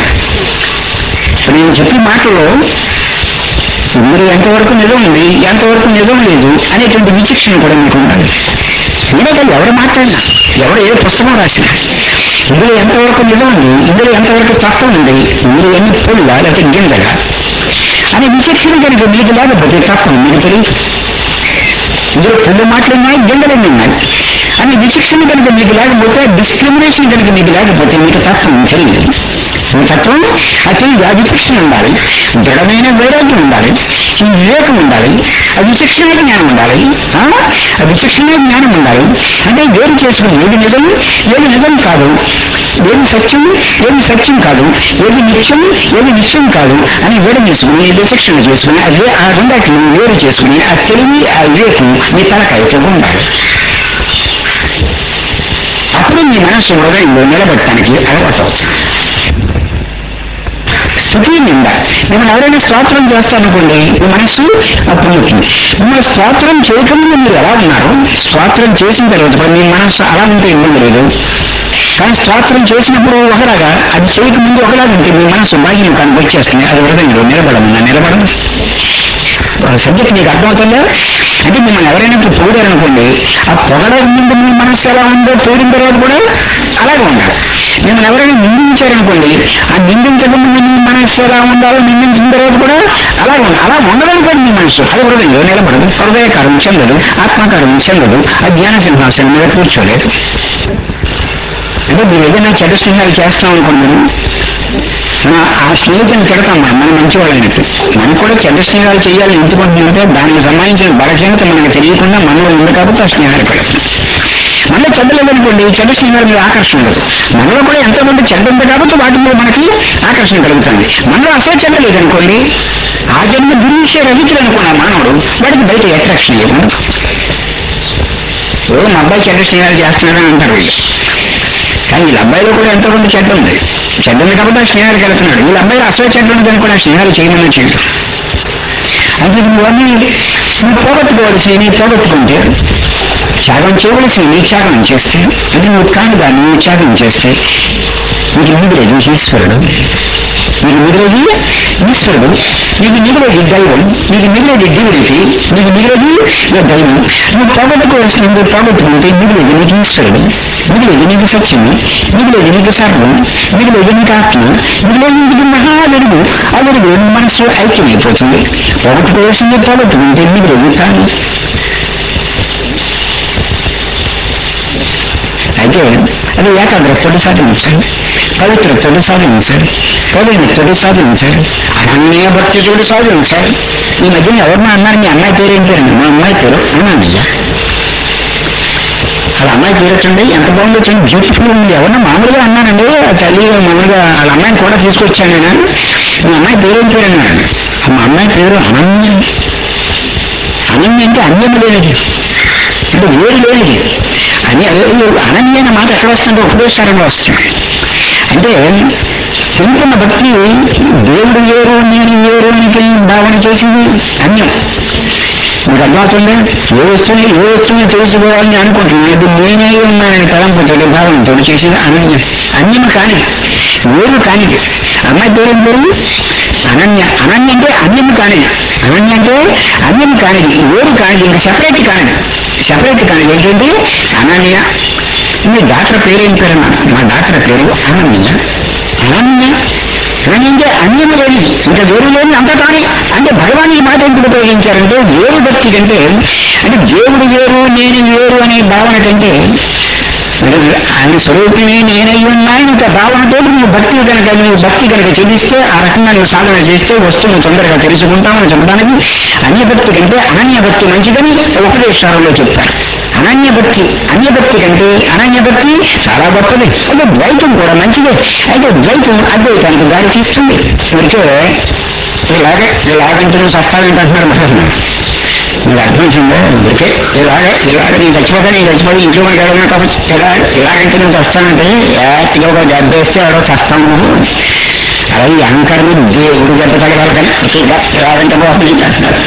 Speaker 1: నేను చెప్పిన మాటలో మీరు ఎంతవరకు నిజం ఉంది ఎంతవరకు నిజం లేదు అనేటువంటి విచక్షణ కూడా మీకు ఉండాలి ఎందుకంటే ఎవరు మాట్లాడినా ఎవరు ఏ పుస్తకం రాసినా ఇందులో ఎంతవరకు నిజం ఉంది ఇందులో ఎంతవరకు తత్వం ఉంది ఇందులో ఎన్ని పొల్లా లేకపోతే గింజగా అనే విచక్షణ కనుక మీకు లేకపోతే తత్వం మీకు తెలియదు ఇందులో పొల్లు మాట్లాడినా గింజలన్నీ ఉన్నాయి అనే విచక్షణ కనుక మీకు లేకపోతే డిస్క్రిమినేషన్ కనుక మీకు లేకపోతే మీకు తత్వం తెలియదు ఈ తత్వం అది ఆ విచక్షణ ఉండాలి దృఢమైన వైరాగ్యం ఉండాలి ఈ వివేకం ఉండాలి ఆ విచక్షణ జ్ఞానం ఉండాలి ఆ విచక్షణ జ్ఞానం ఉండాలి అంటే వేరు చేసుకుని ఏది నిజం కాదు ఏది సత్యం కాదు ఏది నిత్యం కాదు అని వేరు చేసుకుని విచక్షణ చేసుకుని అదే ఆ రెండాటిని వేరు చేసుకుని ఆ తెలివి ఆ వివేకం మీ తలకాయతో ఉండాలి అప్పుడు మీ మనసు హృదయంలో నిలబెట్టడానికి అలవాటు అవుతుంది స్థుతి నింద మిమ్మల్ని ఎవరైనా స్తోత్రం చేస్తారనుకోండి మీ మనస్సు అప్పుడు మిమ్మల్ని స్తోత్రం చేయకుండా మీరు ఎలా ఉన్నారు స్తోత్రం చేసిన తర్వాత కూడా మీ మనస్సు అలా ఉంటే ఇబ్బంది లేదు కానీ స్తోత్రం చేసినప్పుడు ఒకలాగా అది చేయకముందు ఒకలాగా ఉంటే మీ మనస్సు బాహ్యం కానీ వచ్చేస్తుంది అది హృదయంలో నిలబడదు సబ్జెక్ట్ మీకు అర్థమవుతుందా? అంటే మిమ్మల్ని ఎవరైనా ఇప్పుడు పొగిడారనుకోండి, ఆ పొగడం ముందు మీ మనస్సు ఎలా ఉందో పొగిడిన తర్వాత కూడా అలాగే ఉండాలి. మిమ్మల్ని ఎవరైనా నిందించారనుకోండి, ఆ నిందించక ముందు మీ మనస్సు ఎలా ఉండాలో నిందించిన తర్వాత కూడా అలాగే ఉండాలి. అలా ఉండడానికి కూడా మీ మనస్సు అది హృదయంలో నిలబడదు, హృదయకారం చెందదు, ఆత్మకారం చెందదు, ఆ జ్ఞాన సింహాసనం మీద కూర్చోలేదు. అంటే మీరు ఏదైనా చెడు స్నేహాలు చేస్తాం అనుకోండి, ఆ స్నేహితుని తిడతాం మనం మంచివాళ్ళైనట్టు. మనం కూడా చెడ్డ స్నేహాలు చేయాలని ఎంచుకుంటుందంటే దానికి సంబంధించిన బలహీనత మనకు తెలియకుండా మనలో ఉంది కాబట్టి ఆ స్నేహాలు పెడతాం. మనలో చెడ్డ లేదనుకోండి, చెడ్డ స్నేహాల మీద ఆకర్షణ ఉండదు. మనలో కూడా ఎంతోమంది చెడ్డ ఉంది కాబట్టి వాటి మీద మనకి ఆకర్షణ కలుగుతుంది. మనలో అసలు చెడ్డ లేదనుకోండి, ఆ జన్మ దుర్విషయ రహితులు అనుకున్న మానవుడు వాటికి బయట అట్రాక్షన్ ఇవ్వడం. మా అబ్బాయి చెడ్డ స్నేహాలు చేస్తున్నారని అంటారు వీళ్ళు. కానీ వీళ్ళ అబ్బాయిలో కూడా ఎంతోమంది చెడ్డ ఉంది. చెడ్డ ఉంది కాబట్టి ఆ స్నేహాలకు వెళ్తున్నాడు. వీళ్ళ అబ్బాయి అసలు చెడ్డ ఉంది కూడా స్నేహాలు చేయమని చేయడం. అంటే నువ్వన్నీ నువ్వు పోగొట్టుకోవాల్సి నీ పోగొట్టుకుంటే, త్యాగం చేయవలసి నీ త్యాగం చేస్తే, అది నువ్వు కాని దాన్ని నువ్వు త్యాగం చేస్తే నీకు మిగిలేది ఈశ్వరుడు, నీకు మిగిలేది ఈశ్వరుడు, నీకు మిగిలేది దైవం, నీకు మిగిలేది డివినిటీ, నీకు మిగిలేది దైవం. నువ్వు పోగొట్టుకోవాల్సిన నువ్వు పోగొట్టుకుంటే మిగిలేది నీకు ఈశ్వరుడు, మిగిలేది నీకు సత్యము, మిగిలేది నీకు సర్వం, మిగిలేది నీకు ఆత్మ, మిగిలేది నీకు మహా వెలుగు. ఆ వెలుగు మనసు ఐక్యమైపోతుంది. పోగొట్టుకోవాల్సింది పోగొట్టుకుంటే మిగిలేది కానీ. అయితే అది ఏకాగ్రతతో సాధించాలి, పవిత్రతతో సాధించాలి, పవిత్రతతో సాధించాలి, అనన్య భక్తితో సాధించాలి. ఈ మధ్యన ఎవరన్నా అన్నారు, మీ అమ్మాయి పేరు ఏం పేరండి? మా అమ్మాయి పేరు అన్నయ్య. వాళ్ళ అమ్మాయి పేరు వచ్చండి, ఎంత బాగుందో చూడండి, బ్యూటిఫుల్ ఉంది. ఎవరన్నా మామూలుగా అన్నానండి, తల్లి మామూలుగా వాళ్ళ అమ్మాయిని కూడా తీసుకొచ్చాను నేను. మీ అమ్మాయి పేరు ఏం పేరు అన్నాడు. మా అమ్మాయి పేరు అనన్య. అనన్య అంటే అన్యం లేనిది, అంటే వేరు లేనిది అని. అనన్య అనే మాట ఎక్కడ వస్తుందో ఉపదేశారంలో వస్తుంది. అంటే తెలుపున్న భక్తి దేవుడు వేరు నేను వేరు అని భావన చేసింది అన్యం. మీకు అర్థమవుతుంది? ఏ వస్తువుని తెలుసుకోవాలని అనుకుంటున్నాను, ఇది నేనే ఉన్నానని తలంపుతో భావనతో చేసేది అనన్యం. అన్యం కానిది, వేరు కానిది. అమ్మాయి పేరు ఏం పేరు? అనన్య. అనన్య అంటే అన్యం కానిది, అనన్య అంటే అన్యం కానిది, వేరు కానిది, ఇంకా సెపరేట్ కానిది. సెపరేట్ కానిది ఏంటంటే అనన్య. మీ డాక్టర్ పేరు ఏం పేరు అన్నా? మా డాక్టర్ పేరు అనన్య. అనన్య అంటే అన్యము లేనిది, ఇంకా వేరు లేని అంత కానీ. అంటే భగవాన్ ఈ మాట ఎందుకు ఉపయోగించారంటే, వేరు భక్తి కంటే, అంటే దేవుడు వేరు నేను వేరు అనే భావన కంటే, ఆయన స్వరూపిణి నేనై ఉన్నాను ఇంకా భావనతో నువ్వు భక్తి కనుక చెల్లిస్తే, ఆ రకంగా నువ్వు సాధన చేస్తే వస్తువును తొందరగా తెలుసుకుంటామని చెప్పడానికి అన్య భక్తి కంటే అనన్య భక్తి మంచిదని ఉపదేశాలలో చెప్తారు. అనన్యభక్తి, అన్యభక్తి కంటే అనన్యభక్తి చాలా గొప్పది. అయితే ద్వైతం కూడా మంచిదే. అయితే ద్వైతం అద్వైతానికి దారి తీస్తుంది. ఇప్పటికే ఇలాగంటే నువ్వు చస్తానంటే అంటున్నారు మహర్షి. నీకు అర్థమవుతుందో? ఇప్పటికే ఇలాగ నేను చచ్చిపోతే ఇంట్లో మనకి ఎవరైనా కాబట్టి ఇలాగంటే నువ్వు చస్తానంటే యాక్టిగా ఒక దెబ్బ వేస్తే ఎవరో చస్తాను నువ్వు. అలాగే ఈ అహంకారం దేవుడు దెబ్బ తగలాలి కానీ ఇలాగంటే బాగుంది అంటున్నారు.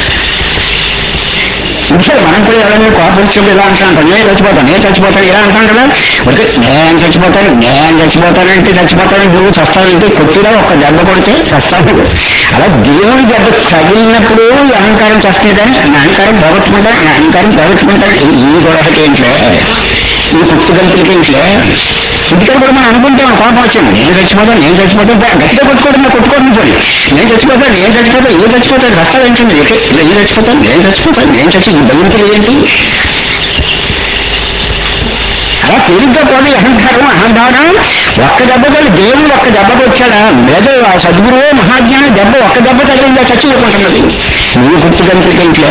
Speaker 1: ఇంకా మనం కూడా ఎవరైనా కోపం ఇలా అంటాం, నేను చచ్చిపోతాను ఇలా అంటాం కదా. ఓకే, నేను చచ్చిపోతానంటే చచ్చిపోతాను, నువ్వు చస్తానంటే కొద్దిగా ఒక దెబ్బ కొడితే చస్తాను. అలా దేవుడి దెబ్బ తగిలినప్పుడు అహంకారం చస్తుంది. కానీ నా అహంకారం పోగొట్టుకుంటాను ఈ గొడవకి ఏంట్లో, ఈ పుట్టుగంతులకి ఇంట్లో ఇంటికాడ కూడా మనం అనుకుంటాం కోపం వచ్చింది, నేను చచ్చిపోతాను గట్టిగా కొట్టుకోవడం పోయి నేను చచ్చిపోతాను రస్తాలు ఏంటండి, నేను చచ్చి భయంతులు ఏంటి. అలా తేలిగ్గా పోతే అహంభావం ఒక్క దెబ్బతో దేవుడు ఒక్క దెబ్బకు వచ్చాడా? లేదా సద్గురువు మహాజ్ఞానం దెబ్బ ఒక్క దెబ్బ తగిలిందా చచ్చిపోకుంటున్నది. నీ పుట్టుగంతులకి ఇంట్లో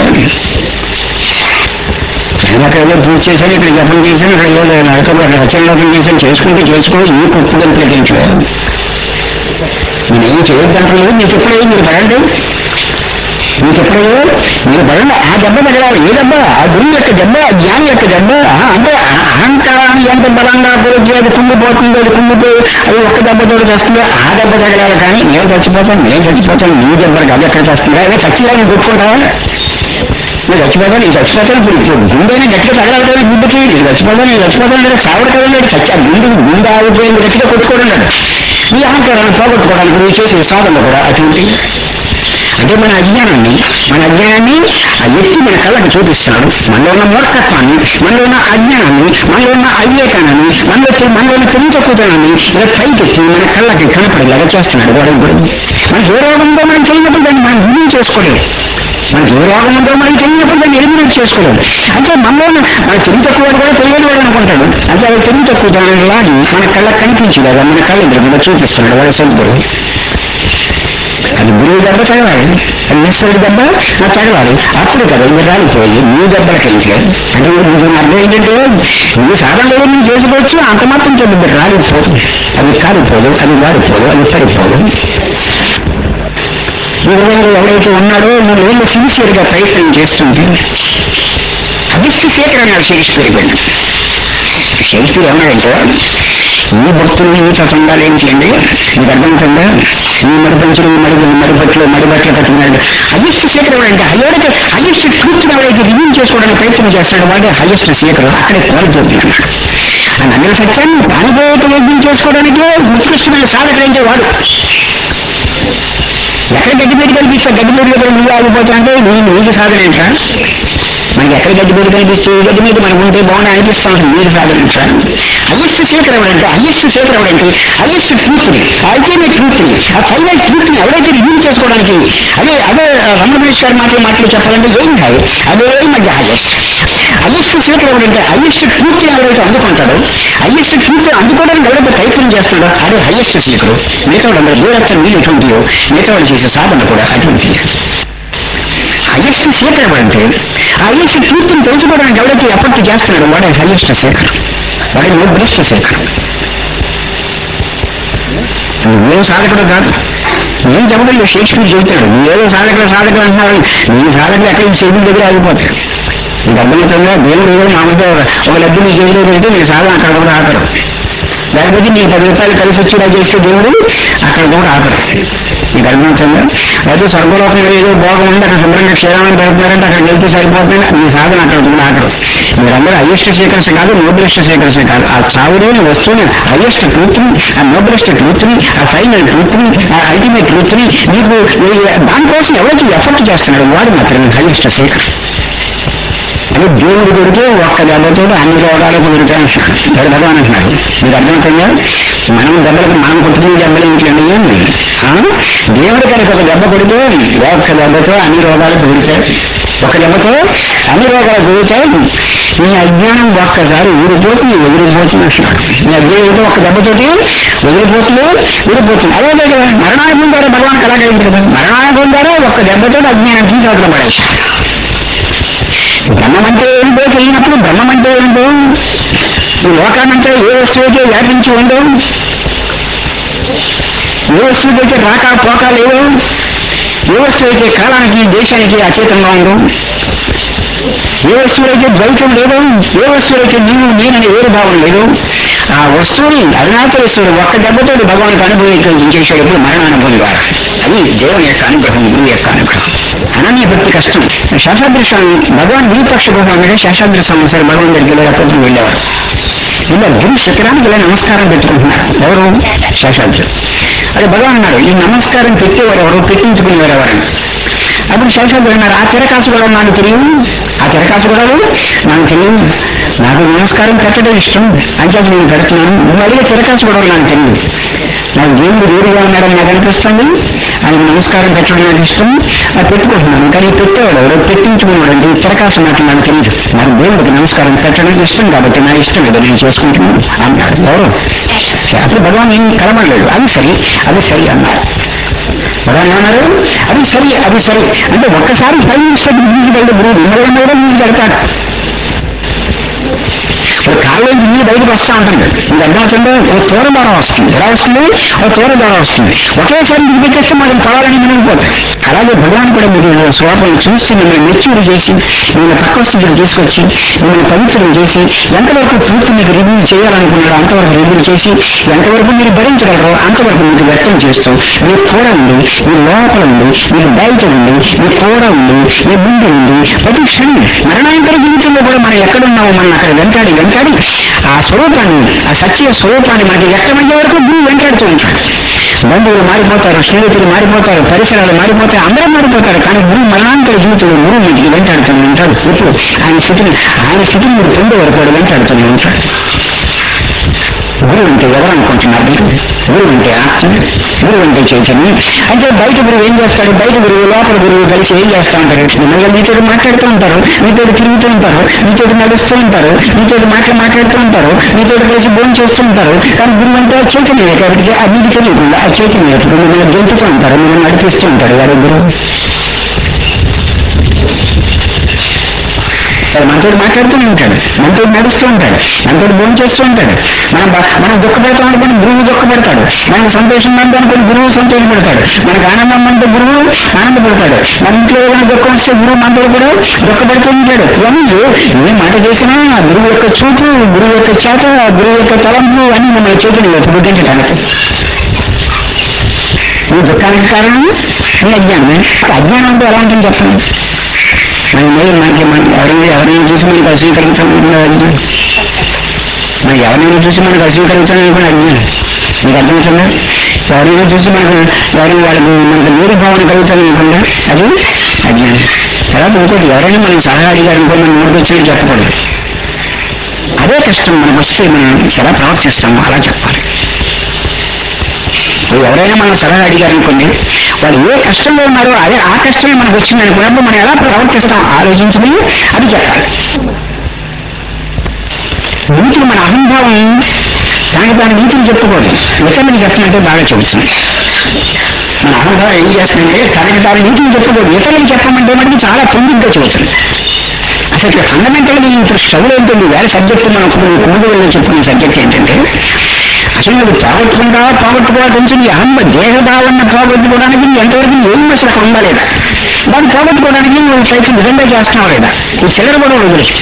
Speaker 1: అక్కడ ఏదో పూజ చేశాను, ఇక్కడ జపం చేశాను, ఇక్కడ ఏదో నరకంలో రచనలోకం చేశాను, చేసుకో ఈ పుట్టుగంతులకి ఇంట్లో నేనేం చేయొద్దంటలేదు. మీకు ఎప్పుడైనా మీరు పడండి, ఆ దెబ్బ తగలాలి. ఏ దెబ్బ? ఆ గురువు యొక్క దెబ్బ, ఆ జ్ఞాని యొక్క దెబ్బ. అంటే అహంకారాన్ని ఎంత బలంగా కొలిచి అది కుంగిపోతుంది, అది ఒక్క దెబ్బతో వస్తుందో ఆ దెబ్బ తగలాలి. కానీ నేను చచ్చిపోతాను నీ దెబ్బకి అది ఎక్కడ వస్తుందా? అదే చచ్చిలా నేను కొట్టుకుంటావా? నేను చచ్చిపోతాను ఇప్పుడు గుండెనే గట్టిగా తగలాలి కదా గుడ్డకి. నేను చచ్చిపోతాను లేదా చావడు కదండి. గుండె ఆగిపోయింది గట్టిగా కొట్టుకోవడం కదా. ఈ అహంకారాన్ని పోగొట్టుకోవడానికి నువ్వు చేసే సాధనలు కూడా అటువంటి అంటే మన అజ్ఞానాన్ని ఆ వ్యక్తి మన కళ్ళకి చూపిస్తున్నాడు. మనలో ఉన్న మూర్ఖత్వాన్ని, మనలో ఉన్న అజ్ఞానాన్ని, మనలో ఉన్న అవివేకాన్ని, మనలో ఉన్న తెలివి తక్కువతనాన్ని ఇలా పైకెత్తి మన కళ్ళకి కనపడేలాగా చేస్తున్నాడు. వాడు మనకి ఏ రోగం ఉందో మనం తెలియనప్పుడు దాన్ని మనం రిలీవ్ చేసుకోలేదు. మనకి ఏ రోగం ఉందో మనకి తెలియనప్పుడు దాన్ని ఎలిమినేట్ చేసుకోలేదు. అంటే మనలో మన తెలివి తక్కువ వాడు కూడా తెలియని వాడు అనుకుంటాడు. అంటే అది తెలివి తక్కువతనాన్ని లాగి మన కళ్ళకి కనిపించేలాగా మన కళ్ళ ఎదురు మీద చూపిస్తున్నాడు వాళ్ళ సొంతరు. అది గురువు దెబ్బ తగలాలి, అది ఈశ్వరుడి దెబ్బ నాకు తగలాలి. అప్పుడు కదా ఇది రాలిపోయి నీ దెబ్బలకి వెళ్ళలేదు. అంటే నీకు అర్థం ఏంటంటే నీ సాధనలో నువ్వు చేసుకోవచ్చు, అంత మాత్రం చెప్పింది రాలిపోదు, అది కాలిపోదు, అది వాడిపోదు, అది పడిపోదు. ఈ విధంగా ఎవరైతే ఉన్నాడో నువ్వు ఏళ్ళు సిన్సియర్ గా ప్రయత్నం చేస్తుంటే అభిష్టి శేఖర్ అన్నాడు షేక్స్పియర్ పైన. షేక్స్పియర్ ఏమన్నాడంటే ఈ భక్తులు ఈ తత్వండాలు ఏంటండి మీకు అర్థమవుతుందా? ఈ మడిపంచులు మడిబట్టలు కట్టుకున్నాడు. హయ్యెస్ట్ శేఖర్ ఎవడంటే ఎవరైతే హయ్యెస్ట్ ట్రూత్ ఎవరైతే రివ్యూ చేసుకోవడానికి ప్రయత్నం చేస్తాడు వాడే హయ్యెస్ట్ శేఖర్. అక్కడే కోల్పోతున్నాడు. ఆ నగర సత్యాన్ని అనుభవం రివ్యూ చేసుకోవడానికి ఉత్కృష్టమైన సాధకుడు అంటే వాడు. ఎక్కడ గడ్డిపేట కనిపిస్తా గడ్డిపేట దగ్గర నువ్వు ఆగిపోతా అంటే నీకు సాధన ఏంటా? మనకి ఎక్కడ గడ్డిపేట కనిపిస్తే ఈ గడ్డి మీద మనకు ఉంటే బాగుంది అనిపిస్తా ఉంటుంది. మీరు సాధన ఏంటా? హయ్యెస్ట్ శేఖర్ ఎవడంటే హయ్యెస్ట్ ట్రూత్ని, అల్టిమేట్ ట్రూత్ని, ఆ ఫైనల్ ట్రూత్ని ఎవరైతే రివ్యూ చేసుకోవడానికి అదే రమణ మహేష్ గారి మాటలు చెప్పాలంటే ఏం కాదు, అదే మధ్య హయ్యెస్ట్ శేఖర్ ఎవడంటే హయ్యెస్ట్ ట్రూత్ని ఎవరైతే అందుకుంటాడో, హయ్యెస్ట్ ట్రూత్ అందుకోవడానికి ఎవరైతే ప్రయత్నం చేస్తాడో అదే హయ్యెస్ట్ శేఖరు. మిగతా వాళ్ళు దూరత్వం మీరు ఎటువంటియో మిగతా వాళ్ళు చేసే సాధన కూడా అటువంటి. హయ్యెస్ట్ శేఖర్ ఎవరంటే హయ్యెస్ట్ ట్రూత్ని తెలుసుకోవడానికి ఎవరైతే ఎఫర్ట్ చేస్తున్నాడో వాడే హయ్యెస్ట్ శేఖర్, వాడే నోబెలిస్ట్ శేఖర్. నువ్వేం సాధకుడు కాదు, నేను చెప్పడం షేక్స్పియర్ చెబుతాడు. నువ్వేదో సాధకుడు అంటున్నావు. నీ సాధకులు ఎక్కడ చెవుల దగ్గర ఆగిపోతాయి. నీకు అర్థమవుతుందా? దేవుడు ఏదో మామూలుగా ఒక లడ్డు నీ చెవిలో పెడితే నీ సాధన అక్కడ కూడా ఆపరు. లేకపోతే నీకు 10 రూపాయలు కలిసి వచ్చేలా చేస్తే దేవుడు అక్కడ కూడా ఆపరు. నీకు అర్థమవుతుందా? అయితే స్వర్గలోకంలో ఏదో భోగం ఉంది, అక్కడ శుభ్రంగా క్షేమాన్ని పెడుతున్నారంటే అక్కడికి వెళ్తే సరిపోతుంది. నీ సాధన అక్కడ కూడా ఆపరు. మీరందరూ హయ్యెస్ట్ శేఖర్స్ కాదు, నోబెలిస్ట్ శేఖర్స్ కాదు. ఆ చావులేని వస్తువుని, హయ్యెస్ట్ ట్రూత్ని, ఆ నోబెలిస్ట్ ట్రూత్ని, ఆ ఫైనల్ ట్రూత్ని, ఆ అల్టిమేట్ ట్రూత్ని నీకు దానికోసం ఎవరైతే ఎఫర్ట్ చేస్తున్నాడు వాడు మాత్రమే హయ్యెస్ట్ శేఖర్. అంటే దేవుడు కొడితే ఒక్క దెబ్బతో అన్ని రోగాలు కుదురుతాయి అంటున్నాడు భగవాన్ అంటున్నారు. మీకు అర్థమవుతుందా? మనం దెబ్బలకు మనం కొట్టుకునే దెబ్బలు ఏంటండి? దేవుడి కనుక ఒక దెబ్బ కొడితే ఒక్క దెబ్బతో అన్ని రోగాలు కుదురుతాయి, ఒక దెబ్బతో అన్ని రోగాలు కుదురుతాయి. నీ అజ్ఞానం ఒక్కసారి ఊరిపోతుంది అంటున్నాడు. నీ అజ్ఞానంతో ఒక్క దెబ్బతోటి ఊరిపోతుంది. అదే కదా మరణానుభవం ద్వారా భగవాన్ కళ కలిగింది కదా. మరణానుభవం ద్వారా ఒక్క దెబ్బతో అజ్ఞానం తీసుకోవడం పడేశాడు. బ్రహ్మం అంటే ఏంటో తెలియనప్పుడు బ్రహ్మం అంటే ఏంటో, ఈ లోకానంటే ఏ వస్తువుకే వ్యాపించి ఉండవు, ఏ వస్తువుకైతే రాక పోక లేవు, ఏ వస్తువైతే కాలానికి దేశానికి అచేతంగా ఉండవు, ఏ వస్తువులైతే ద్వైతం లేదు, ఏ వస్తువులైతే నేనని వేరు భావం లేదు, ఆ వస్తువుని అరుణాచలేశ్వరుడు ఒక్క దెబ్బతో భగవానికి అనుభవించేసాడు. ఎప్పుడు మరణానుభవం ద్వారా. అది దేవుని యొక్క అనుగ్రహం, గురువు యొక్క అనుగ్రహం. అనన్య భక్తి కష్టం. శేషాద్రి స్వామి భగవాన్ విపక్ష గృహంగా శేషాద్రి స్వామి సరే భగవాన్ దగ్గరికి వెళ్ళేటప్పుడు వెళ్ళేవారు. ఇలా గిరి శిఖరానికి ఇలా నమస్కారం పెట్టుకుంటున్నారు. ఎవరు? శేషాద్రి. అదే భగవాన్ అన్నారు, ఈ నమస్కారం పెట్టేవారు ఎవరు, పెట్టించుకునేవారు ఎవరని. అప్పుడు శేషాద్రి అన్నారు, ఆ తిరకాసు కూడా నాకు తెలియదు, నాకు నమస్కారం పెట్టడం ఇష్టం అంచేత నేను పెడుతున్నాను. నువ్వు అడిగే తిరకాసు కూడా నాకు తెలియదు. నాకు దేవుడు వేరుగా ఉన్నాడని నాకు అనిపిస్తుంది, ఆయన నమస్కారం పెట్టడం నాకు ఇష్టం, అది పెట్టుకుంటున్నాను. కానీ పెట్టేవాడు ఎవరు, పెట్టించుకునేవాడు అంటే తిరకాసు మాట నాకు తెలియదు. నాకు దేవుడికి నమస్కారం పెట్టడం ఇష్టం కాబట్టి నా ఇష్టం ఏదో నేను చేసుకుంటున్నాను అన్నాడు. ఎవరు? అప్పుడు భగవాన్ ఏం కలమలేదు. అది సరి అన్నారు. భగవాన్ ఏమన్నారు? అది సరి అంటే ఒక్కసారి 5 నిమిషాలు నీళ్ళు బయట గురువు నిమ్మగా నీళ్ళు పెడతాడు. ఇప్పుడు కాళ్ళలోంచి నీళ్ళు బయటకు వస్తూ ఉంటుంది. మీకు అర్థమవుతుందో? ఒక తూర ద్వారా వస్తుంది. ఎలా వస్తుంది? ఒక తూర ద్వారా వస్తుంది. ఒకేసారి నీళ్ళు పెట్టేస్తే మనం పొలాలని మునిగిపోతాయి. అలాగే భగవాన్ కూడా మీరు స్వరూపం చూసి మిమ్మల్ని మెచ్యూర్ చేసి మిమ్మల్ని పక్క స్థితిని తీసుకొచ్చి మిమ్మల్ని పవిత్రం చేసి ఎంతవరకు పూర్తి మీకు రివ్యూ చేయాలనుకున్నారో అంతవరకు రివ్యూ చేసి ఎంతవరకు మీరు భరించగలరో అంతవరకు మీకు వ్యక్తం చేస్తూ మీరు కూడా ఉండి, మీ లోపల ఉండి, మీకు బయట ఉండి, మీ కూడా ఉండి, మీ ముందు ఉండి ప్రతి క్షణం మరణాంతర జీవితంలో కూడా మనం ఎక్కడున్నామో మనం అక్కడ వెంటాడి వెంటాడి ఆ స్వరూపాన్ని, ఆ సత్య స్వరూపాన్ని మనకి వ్యక్తమయ్యే వరకు గురువు వెంటాడుతూ ఉంటాడు. బంధువులు మారిపోతారు, స్నేహితులు మారిపోతారు, పరిసరాలు మారిపోతాయి, అందరూ మారిపోతారు. కానీ గురువు మరణాంతర జీవితంలో గురువు ఇంటికి వెంటాడుతూనే ఉంటాడు. ఇప్పుడు ఆయన స్థితిని మీరు పొందే వరకు వెంటాడుతూనే ఉంటాడు. గురువు అంటే ఎవరు అనుకుంటున్నారు? గురువు అంటే ఆత్మ, గురువు అంటే చైతన్యం. అంటే బయట గురువు ఏం చేస్తాడు? బయట గురువు లోపల గురువు కలిసి ఏం చేస్తూ ఉంటారు? మిమ్మల్ని మీతో మాట్లాడుతూ ఉంటారు, మీతో తిరుగుతూ ఉంటారు, మీతో నడుస్తూ ఉంటారు, మీతో మాట్లాడుతూ ఉంటారు, మీతో కలిసి భోజనం చేస్తూ ఉంటారు. కానీ గురువు అంటే చైతన్యమే కాబట్టి అది మీకు తెలియకుండా ఆ చైతన్యం మిమ్మల్ని గెంటుతూ ఉంటారు, మిమ్మల్ని నడిపిస్తూ ఉంటారు. వాడు గురువు మనతో మాట్లాడుతూనే ఉంటాడు, మనతో నడుస్తూ ఉంటాడు, మనతో భోజనం చేస్తూ ఉంటాడు. మనం దుఃఖపడతాం అనుకుని గురువు దుఃఖపడతాడు, మనకు సంతోషం అంటే అనుకుని గురువు సంతోషపడతాడు, మనకు ఆనందం అంటే గురువు ఆనందపడతాడు. మన ఇంట్లో ఏదైనా దుఃఖం వస్తే గురువు మనతో కూడా దుఃఖపడుతూ ఉంటాడు. ఇవన్నీ ఏ మాట చేసినా గురువు యొక్క చూపు, గురువు యొక్క చేత, గురువు యొక్క తలంపు అన్ని మన చేతులు బుద్ధించడానికి. ఈ దుఃఖానికి కారణం ఈ అజ్ఞానమే. అజ్ఞానం అంటే ఎలా ఉంటుంది చెప్పండి? ఎవరైనా చూసి మనకు అసూయ కలుగుతాం, మనకి ఎవరైనా చూసి మనకు అసూయ కలుగుతాం కూడా అజ్ఞానం. మీకు అర్థమవుతుందా? ఎవరైనా చూసి వాళ్ళకి మనకు వేరు భావన కలుగుతాను అనుకోండి, అది అజ్ఞానం. తర్వాత ఇంకోటి, ఎవరైనా మనం సలహా అడిగారు అనుకో, మనం నోటికి వచ్చినట్టు చెప్పకూడదు. అదే కష్టం మనకు వస్తే మనం ఎలా ప్రవర్తిస్తామో అలా చెప్పాలి. ఎవరైనా మనం సలహా అడిగారనుకోండి, వాళ్ళు ఏ కష్టంలో ఉన్నారో అదే ఆ కష్టమే మనకు వచ్చింది అనుకున్నప్పుడు మనం ఎలా ప్రవర్తిస్తాం ఆలోచించుకుని అది చెప్పాలి. నీతిని మన అహంభావం దాని నీతిని చెప్పుకోలేదు, ఇతరులకు చెప్పమంటే బాగా చెబుతుంది. మన అహంభావం ఏం చేస్తుందంటే దాని నీతిని చెప్పుకోదు, ఇతరులకు చెప్పమంటే మనకి చాలా పొందిగ్గా చెబుతుంది. అసలు ఇక్కడ ఫండమెంటల్గా ఇప్పుడు స్ట్రగుల్ ఏంటండి? వేరే సబ్జెక్టు మనం కూడవల్లో చెప్పుకునే సబ్జెక్ట్ ఏంటంటే, అసలు నువ్వు పోగొట్టుకోవాల్సి దేహభావాన్ని పోగొట్టుకోవడానికి ఎంతవరకు ఏం అసలు అక్కడ ఉందా లేదా, దాన్ని పోగొట్టుకోవడానికి నువ్వు ప్రయత్నం నిజంగా చేస్తున్నావు లేదా? ఈ చిల్లర గొడవ వదిలేసి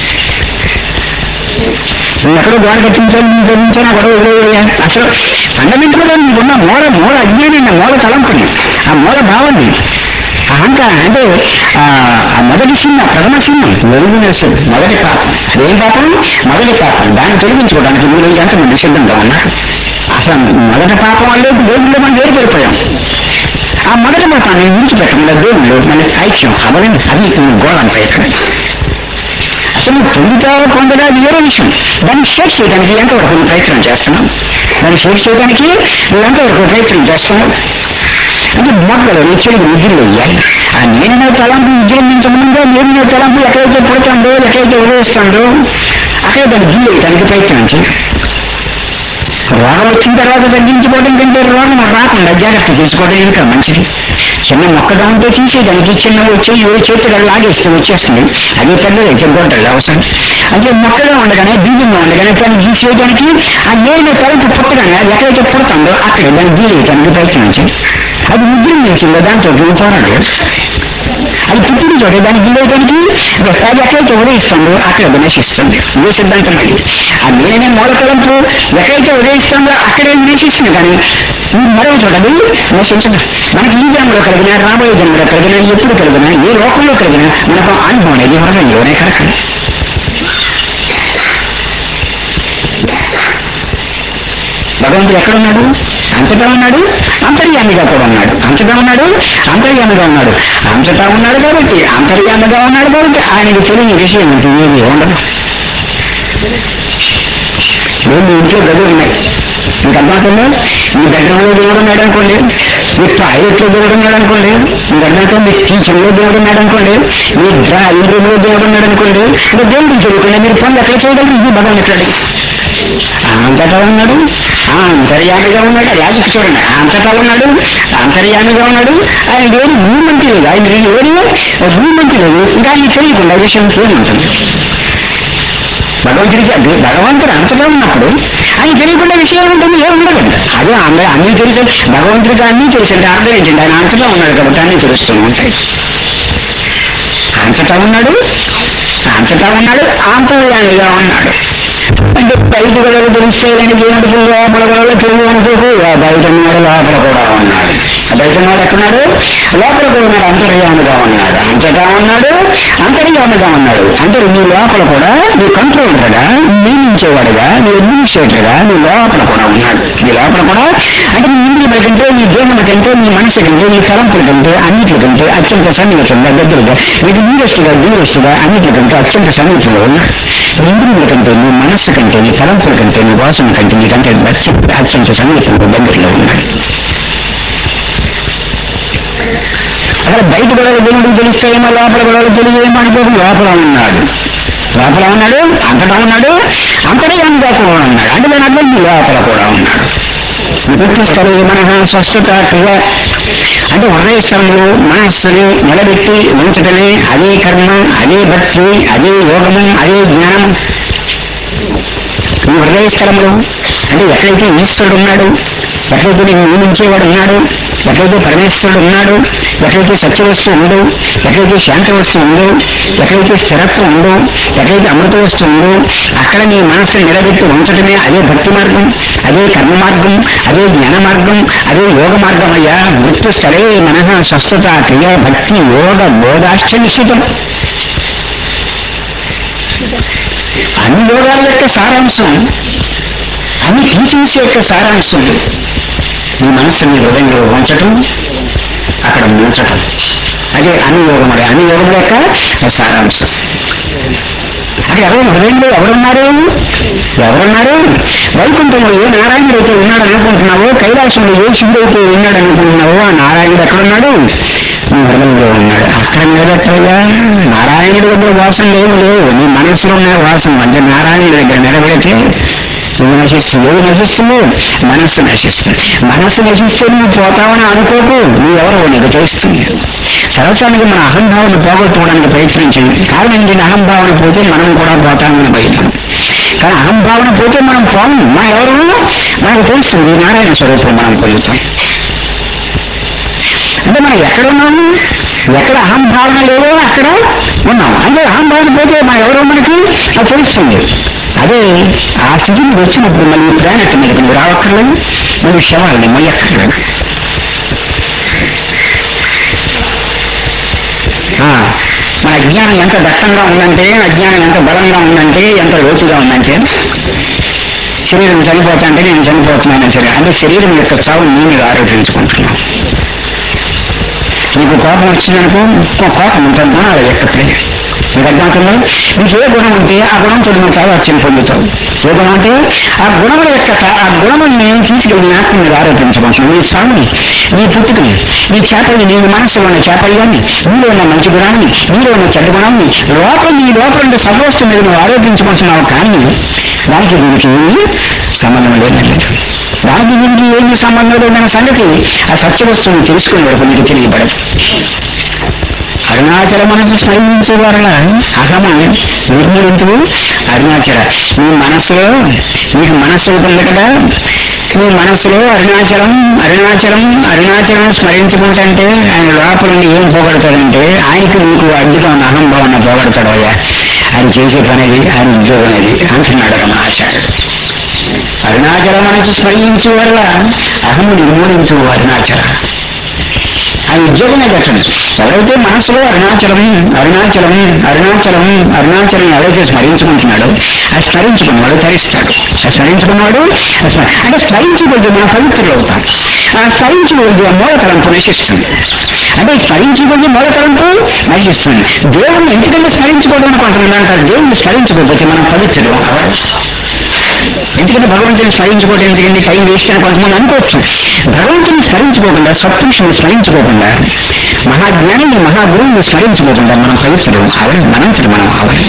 Speaker 1: నువ్వు ఎక్కడో గోడ కట్టించాను ఆ గొడవ వదిలేయా. అసలు ఫండమెంటల్ గా నీకున్న మూల అజ్ఞానాన్ని, మూల తలంపుని, ఆ మూల భావాన్ని, అహంకారం అంటే ఆ మొదటి సింహం, ప్రథమ సింహం వెలుగునేసు మొదటి పాపం. అదేం పాపం? మొదటి పాపం. దాన్ని తొలగించుకోవడానికి మీరు ఎంతమంది సిద్ధంగా ఉన్నారు? అసలు మొదటి పాపం వల్లే దేవుళ్ళు మనం వేరుపడిపోయాం. ఆ మొదటి పాపాన్ని విడిచిపెట్టకుండా దేవుళ్ళు మన ఐక్యం అవన్నీ అది గోళం ప్రయత్నం. అసలు పొందగా వేరే విషయం. దాన్ని షేక్ చేయడానికి ఎంతవరకు ప్రయత్నం చేస్తున్నాం? దాన్ని షేక్ చేయడానికి నువ్వు ఎంతవరకు ప్రయత్నం చేస్తున్నావు? అంటే మొక్కలు చెడుగు విద్యలు వేయాలి. ఆ నేను తలంపు విజృంభించకుండా నేను తలంపు ఎక్కడైతే పుడతాడో, ఎక్కడైతే ఉదయిస్తాడో అక్కడే దాన్ని గిల్లేయడానికి ప్రయత్నం చేయాలి. రోగం వచ్చిన తర్వాత తగ్గించుకోవడం కంటే రోగం రాకుండా జాగ్రత్త చేసుకోవడం ఇంకా మంచిది. చిన్న మొక్కగా ఉంటే తీసేయడానికి చిన్న వచ్చి ఏ చేతులు లాగేస్తే వచ్చేస్తుంది. అదే పెద్దదైతే గొడ్డలు అవసరం. అంటే మొక్కగా ఉండగానే, బీజంగా ఉండగానే దాన్ని తీసేయడానికి ఆ నేను తలంపు పుట్టగానే అది ఎక్కడైతే పుడతాడో అక్కడే దాన్ని గీలేయడానికి ప్రయత్నం చేయాలి. అది విజృంభించిందో దాంతో పోరాడు. అది పుట్టిన చోట దాన్ని గిల్లేయడానికి అది ఎక్కడైతే ఉదయిస్తుందో అక్కడ నశిస్తుంది. ఇదే సిద్ధాంతం. అది ఆ నేనే మూలతలంపు ఎక్కడైతే ఉదయిస్తుందో అక్కడే నశిస్తుంది. కానీ మరో చోట అది నశించదు. మనకి ఈ జన్మలో కలిగినా, రాబోయే జన్మలో కలిగినా, ఎప్పుడు కలిగినా, ఏ లోకంలో కలిగినా మనకు అనుభవం అనేది హృదయంలోనే కలగాలి. భగవంతుడు ఎక్కడున్నాడు? అంతటా ఉన్నాడు, అంతర్యామిగా కూడా ఉన్నాడు. అంతటా ఉన్నాడు, అంతర్యామిగా ఉన్నాడు. అంతటా ఉన్నాడు కాబట్టి, అంతర్యామిగా ఉన్నాడు కాబట్టి ఆయనకి తెలియని విషయం ఏమీ ఉండదు. మీ ఇంట్లో గదులు ఉన్నాయి, మీకు అర్థమవుతుందో? మీ బెడ్రూమ్లో దేవుడు ఉన్నాడు అనుకోండి, మీ టాయిలెట్లో దేవుడు ఉన్నాడు అనుకోండి, మీకు అర్థమవుతుంది. మీ కిచెన్లో దేవుడు ఉన్నాడు అనుకోండి, మీ డ్రాయింగ్ రూమ్లో దేవుడు ఉన్నాడు అనుకోండి. అంటే దేవుడికి తెలియకుండా మీరు పనులు ఎక్కడ చేయగలరు? ఇది భగవంతుడు అంతటా ఉన్నాడు, అంతర్యామిగా ఉన్నాడు. లాజిక్ చూడండి, అంతటా ఉన్నాడు, అంతర్యామిగా ఉన్నాడు. ఆయన వేరు మూమెంట్ లేదు, ఆయన వేరు మూమెంట్ లేదు. ఇంకా ఆయన తెలియకుండా విషయం ఏముంటుంది? భగవంతుడికి అది భగవంతుడు అంతటా ఉన్నప్పుడు ఆయన తెలియకుండా విషయం ఉంటుంది, ఏముండదండి. అదే అన్నీ తెలిసి భగవంతుడికి అన్నీ తెలిసింది. అర్థం ఏంటంటే ఆయన అంతటా ఉన్నాడు కాబట్టి అన్నీ తెలుస్తూ ఉంటాయి. అంతటా ఉన్నాడు, అంతర్యామిగా ఉన్నాడు. అంటే బయట గొడవలు తెలిస్తే దేవుడికి లోపల గొడవలు తెలియదు అనుకోకు, బయట ఉన్నాడు, లోపల కూడా ఉన్నాడు. బయట ఉన్నాడు ఎక్కడున్నాడు? లోపల కూడా ఉన్నాడు. అంతర్యాముగా ఉన్నాడు. అంతటా ఉన్నాడు, అంతర్యాముగా ఉన్నాడు. అంటే నీ లోపల కూడా నీ కంట్రోలర్గా, నియమించేవాడుగా, నీ అడ్మినిస్ట్రేటర్గా నీ లోపల కూడా ఉన్నాడు. నీ లోపల కూడా అంటే నీ ఇంద్రియముల కంటే, నీ దేహముల కంటే, నీ మనసు కంటే, నీ తలంపుల కంటే, అన్నిటికంటే అత్యంత సన్నిహితంగా, దగ్గరగా, నీకు దూరస్తుగా అన్నిటికంటే అత్యంత సన్నిహితంగా ఉన్నాడు. నీ ఇంద్రియముల కంటే, నీ మనస్సు కంటే, నీ తలంపుల కంటే, నీ వాసన కంటే నీకంటే అత్యంత సన్నిహితంగా దగ్గరలో ఉన్నాడు. అక్కడ బయట గొడవలు దేవుడికి తెలుస్తాయేమో, లోపల గొడవలు తెలియజేమో అనుకోకుండా లోపల ఉన్నాడు. లోపల ఉన్నాడు, అంతటా ఉన్నాడు, అంతర్యామిగా కూడా ఉన్నాడు. అంటే దాని అర్థం లోపల కూడా ఉన్నాడు. మన స్వస్థత క్రియ అంటే హృదయ స్థలంలో మనస్సుని నిలబెట్టి ఉంచటమే అదే కర్మ, అదే భక్తి, అదే యోగము, అదే జ్ఞానం. ఈ హృదయ స్థలంలో అంటే ఎక్కడైతే ఈశ్వరుడు ఉన్నాడు, ఎక్కడైతే నేను నియమించేవాడు ఉన్నాడు, ఎక్కడైతే పరమేశ్వరుడు ఉన్నాడు, ఎక్కడైతే సత్యవస్తువు ఉందో, ఎక్కడైతే శాంత వస్తువు ఉందో, ఎక్కడైతే స్థిరత్వం ఉందో, ఎక్కడైతే అమృత వస్తువు ఉందో అక్కడ నీ మనస్సును నిలబెట్టి ఉంచడమే అదే భక్తి మార్గం, అదే కర్మ మార్గం, అదే జ్ఞాన మార్గం, అదే యోగ మార్గం. అయ్యా మృత్యు స్థలే మనః స్వస్థత క్రియ భక్తి యోగ బోధాశ్చ నిశ్చితం. అన్ని యోగాల యొక్క సారాంశం, అన్ని థింకింగ్స్ యొక్క సారాంశం నీ మనస్సుని హృదయంలో ఉంచటం, అక్కడ ఉంచటం. అదే అన్ని యోగములు, అన్ని యోగముల యొక్క సారాంశం. అది ఎవరు హృదయంలో ఎవరున్నారు? వైకుంఠంలో ఏ నారాయణుడు అయితే ఉన్నాడు అనుకుంటున్నావో, కైలాసంలో ఏ శివుడైతే ఉన్నాడు అనుకుంటున్నావో ఆ నారాయణుడు ఎక్కడున్నాడు? నీ హృదయంలో ఉన్నాడు. అక్కడ నిలబెట్టగా నారాయణుడి దగ్గర వాసన లేవు. నీ మనసులో ఉన్న వాసన అంటే నారాయణుడి దగ్గర నిలబెడితే నువ్వు నశిస్తుంది. ఏది నశిస్తుంది? మనస్సు నశిస్తుంది. మనస్సు నశిస్తే నువ్వు పోతావని అనుకోకు, నువ్వెవరో నీకు తెలుస్తుంది. సరసానికి మన అహంభావన పోగొట్టుకోవడానికి ప్రయత్నించింది. కారణం ఏంటి? అహంభావన పోతే మనం కూడా పోతామని భయం. కానీ అహంభావన పోతే మనం పోము. మన ఎవరు మనకు తెలుస్తుంది. నారాయణ స్వరూపం మనం పొందుతాం. అంటే మనం ఎక్కడున్నాము? ఎక్కడ అహంభావన లేదో అక్కడ ఉన్నాము. అంటే అహంభావన పోతే మన ఎవరో మనకి అది తెలుస్తుంది. అదే ఆ స్థితికి వచ్చినప్పుడు మళ్ళీ ప్లానెట్ మీదకి నువ్వు రావక్కర్లేదు, మళ్ళీ శవాలని మొయ్యక్కర్లేదు. మన అజ్ఞానం ఎంత దట్టంగా ఉందంటే, అజ్ఞానం ఎంత బలంగా ఉందంటే, ఎంత లోతుగా ఉందంటే, శరీరం చనిపోతా అంటే నేను చనిపోతున్నాను సరే అంటే శరీరం యొక్క చావు నేను ఆరోపించుకుంటున్నాను. నీకు కోపం వచ్చిందనుకో, కోపం అంత గుణాలు ఎక్కట్లే. నీకు అర్థమవుతుందా? నీకు ఏ గుణం ఉంటే ఆ గుణంతో నువ్వు సామర్థ్యం పొందుతావు. ఏ గుణం అంటే ఆ గుణముల యొక్క ఆ గుణముల్ని తీసుకెళ్ళి నాకు మీరు ఆరోపించబోతున్నావు. నీ స్వామిని, నీ పుట్టుకని, నీ చేపల్ని, నీ మనస్సులో ఉన్న చేపల్యాన్ని, నీలో ఉన్న మంచి గుణాన్ని, నీలో ఉన్న చెడ్డ గుణాన్ని నీ లోపల ఉండే సర్వస్వం మీద నువ్వు ఆరోపించబోతున్నావు. కానీ దానికి దీనికి ఏమీ సంబంధం లేదండి. దానికి దీనికి ఏమీ సంబంధం లేదన్న సంగతి ఆ సత్యవస్తువుని తెలుసుకునే వరకు నీకు తెలియబడదు. అరుణాచల మనసు స్మరించే వలన అహము నిర్మూలించు. అరుణాచల నీ మనస్సులో నీకు మనస్సు ఉంటుంది కదా, నీ మనస్సులో అరుణాచలం అరుణాచలం అరుణాచలం స్మరించుకుంటే ఆయన లోపల ఏం పోగొడతాడంటే ఆయనకు నీకు అడ్డుగా ఉన్న అహంభావన పోగొడతాడు. అయ్యా ఆయన చేసే పనేది, ఆయన ఉద్యోగం అది అంటున్నాడు రమణాచార్యుడు. అరుణాచల మనసు స్మరించు వల్ల అహము నిర్మూలించు. అరుణాచల ఆ ఉద్యోగమే పెట్టండి. ఎవరైతే మనసులో అరుణాచలం అరుణాచలం అరుణాచలం అరుణాచలం ఎవరైతే స్మరించుకుంటున్నాడో ఆ స్మరించుకున్నవాడు ధరిస్తాడు. ఆ స్మరించుకున్నవాడు అంటే స్మరించుకుంటే మనం పవిత్రులు అవుతాం. ఆ స్మరించుకుంటే మూలతలంపు నశిస్తుంది. అంటే స్మరించుకుంటే మూలతలంపు నశిస్తుంది. దేవుడిని ఎందుకంటే స్మరించుకోవడం కొంతమంది అంటారు, దేవుడిని స్మరించుకోకపోతే మనం పవిత్రులు అవ్వాలి. ఎందుకంటే భగవంతుని స్మరించుకోవడం ఎందుకంటే టైం వేస్ట్ అని కొంతమంది అనుకోవచ్చు. భగవంతుని స్మరించుకోకుండా, సత్పురుషుని స్మరించుకోకుండా, మహాజ్ఞానిని మహాగురువుని స్మరించుకోకుండా మనం పవిత్రులు అవ్వాలి. మనంతటి మనం అవ్వాలి.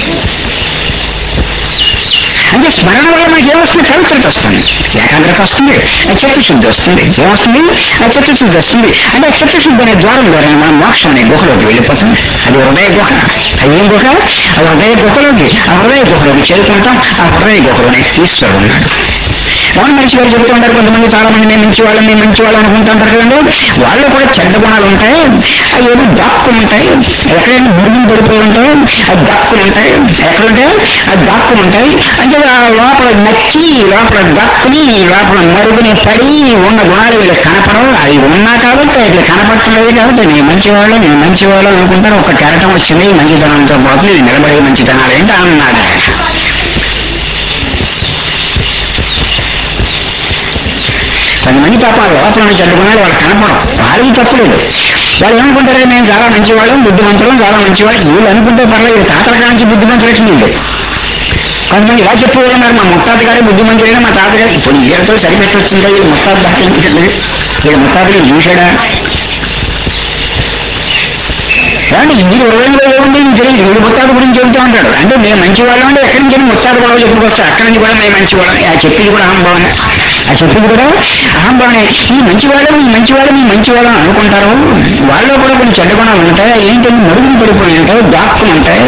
Speaker 1: అంటే స్మరణ వల్ల మనకి ఏమొస్తుంది? పవిత్రత వస్తుంది, ఏకాగ్రత వస్తుంది, చిత్తశుద్ధి వస్తుంది. ఏమొస్తుంది? ఆ చిత్తశుద్ధి వస్తుంది. అంటే చిత్తశుద్ధి అనే ద్వారం ద్వారా మనం మోక్షం అనే గుహలోకి వెళ్ళిపోతాం. అది హృదయ గుహ. అది ఏం గుహ? ఆ హృదయ గుహలోకి చేరుకుంటాం. ఆ హృదయ గుహలోనే ఈశ్వరుడు ఉన్నాడు. రమణ మహర్షి గారు చెప్తూ ఉంటారు, కొంతమంది చాలా మంది మేము మంచి వాళ్ళని అనుకుంటుంటారు కదండి. వాళ్ళు కూడా చెడ్డ గుణాలు ఉంటాయి, అవి ఏదో దాక్కులు ఉంటాయి, ఎక్కడైనా మురుగులు పడిపోయి ఉంటాయి, అది దాక్కులు ఉంటాయి, ఎక్కడుంటే అది దాక్కులు ఉంటాయి. అంటే లోపల నచ్చి లోపల దక్కుని లోపల మరుగుని పడి ఉన్న గుణాలు వీళ్ళకి కనపడవు. అవి ఉన్నా కాబట్టి ఇట్లా కనపడలేదు కాబట్టి నేను మంచివాళ్ళు అనుకుంటారు. ఒక కెరటం వచ్చింది మంచితనంతో పోతుంది, ఇది నిలబడే మంచితనాలు ఏంటి అన్నాడు. కొంతమంది పాప లోపల చెడ్డకున్నాడు, వాళ్ళు కనపడం, వాళ్ళకి తప్పులేదు. వాళ్ళు ఏమనుకుంటారు, మేము చాలా మంచివాళ్ళం బుద్ధిమంతులం చాలా మంచివాళ్ళు, వీళ్ళు అనుకుంటే పర్లేదు. తాతల కాంచి బుద్ధిమంతులు కొంతమంది ఇలా చెప్పుకున్నారు, మా ముత్తాత గారి బుద్ధిమంతులైనా మా తాతగారు ఇప్పుడు వీళ్ళతో సరిపెట్టి వచ్చిందా, వీళ్ళు ముత్తాత దాటించండి, వీళ్ళ ముత్తాతలు చూశాడా కానీ ఇది 20 ఏముంది తెలియదు. వీడు ముత్తాత గురించి చెబుతూ ఉంటాడు. అంటే మేము మంచివాళ్ళం అంటే ఎక్కడి నుంచి ముత్తాత కూడా చెప్పుకొస్తా, అక్కడి నుంచి కూడా మేము మంచివాళ్ళం. ఆ చెప్పింది కూడా అహంభావనే, ఈ మంచివాళ్ళం అనుకుంటారు. వాళ్ళు కూడా కొన్ని చెడ్డ గుణాలు ఉంటాయి, ఏంటంటే మరుగులు పడిపోయి ఉంటాయి, దాక్కులు ఉంటాయి.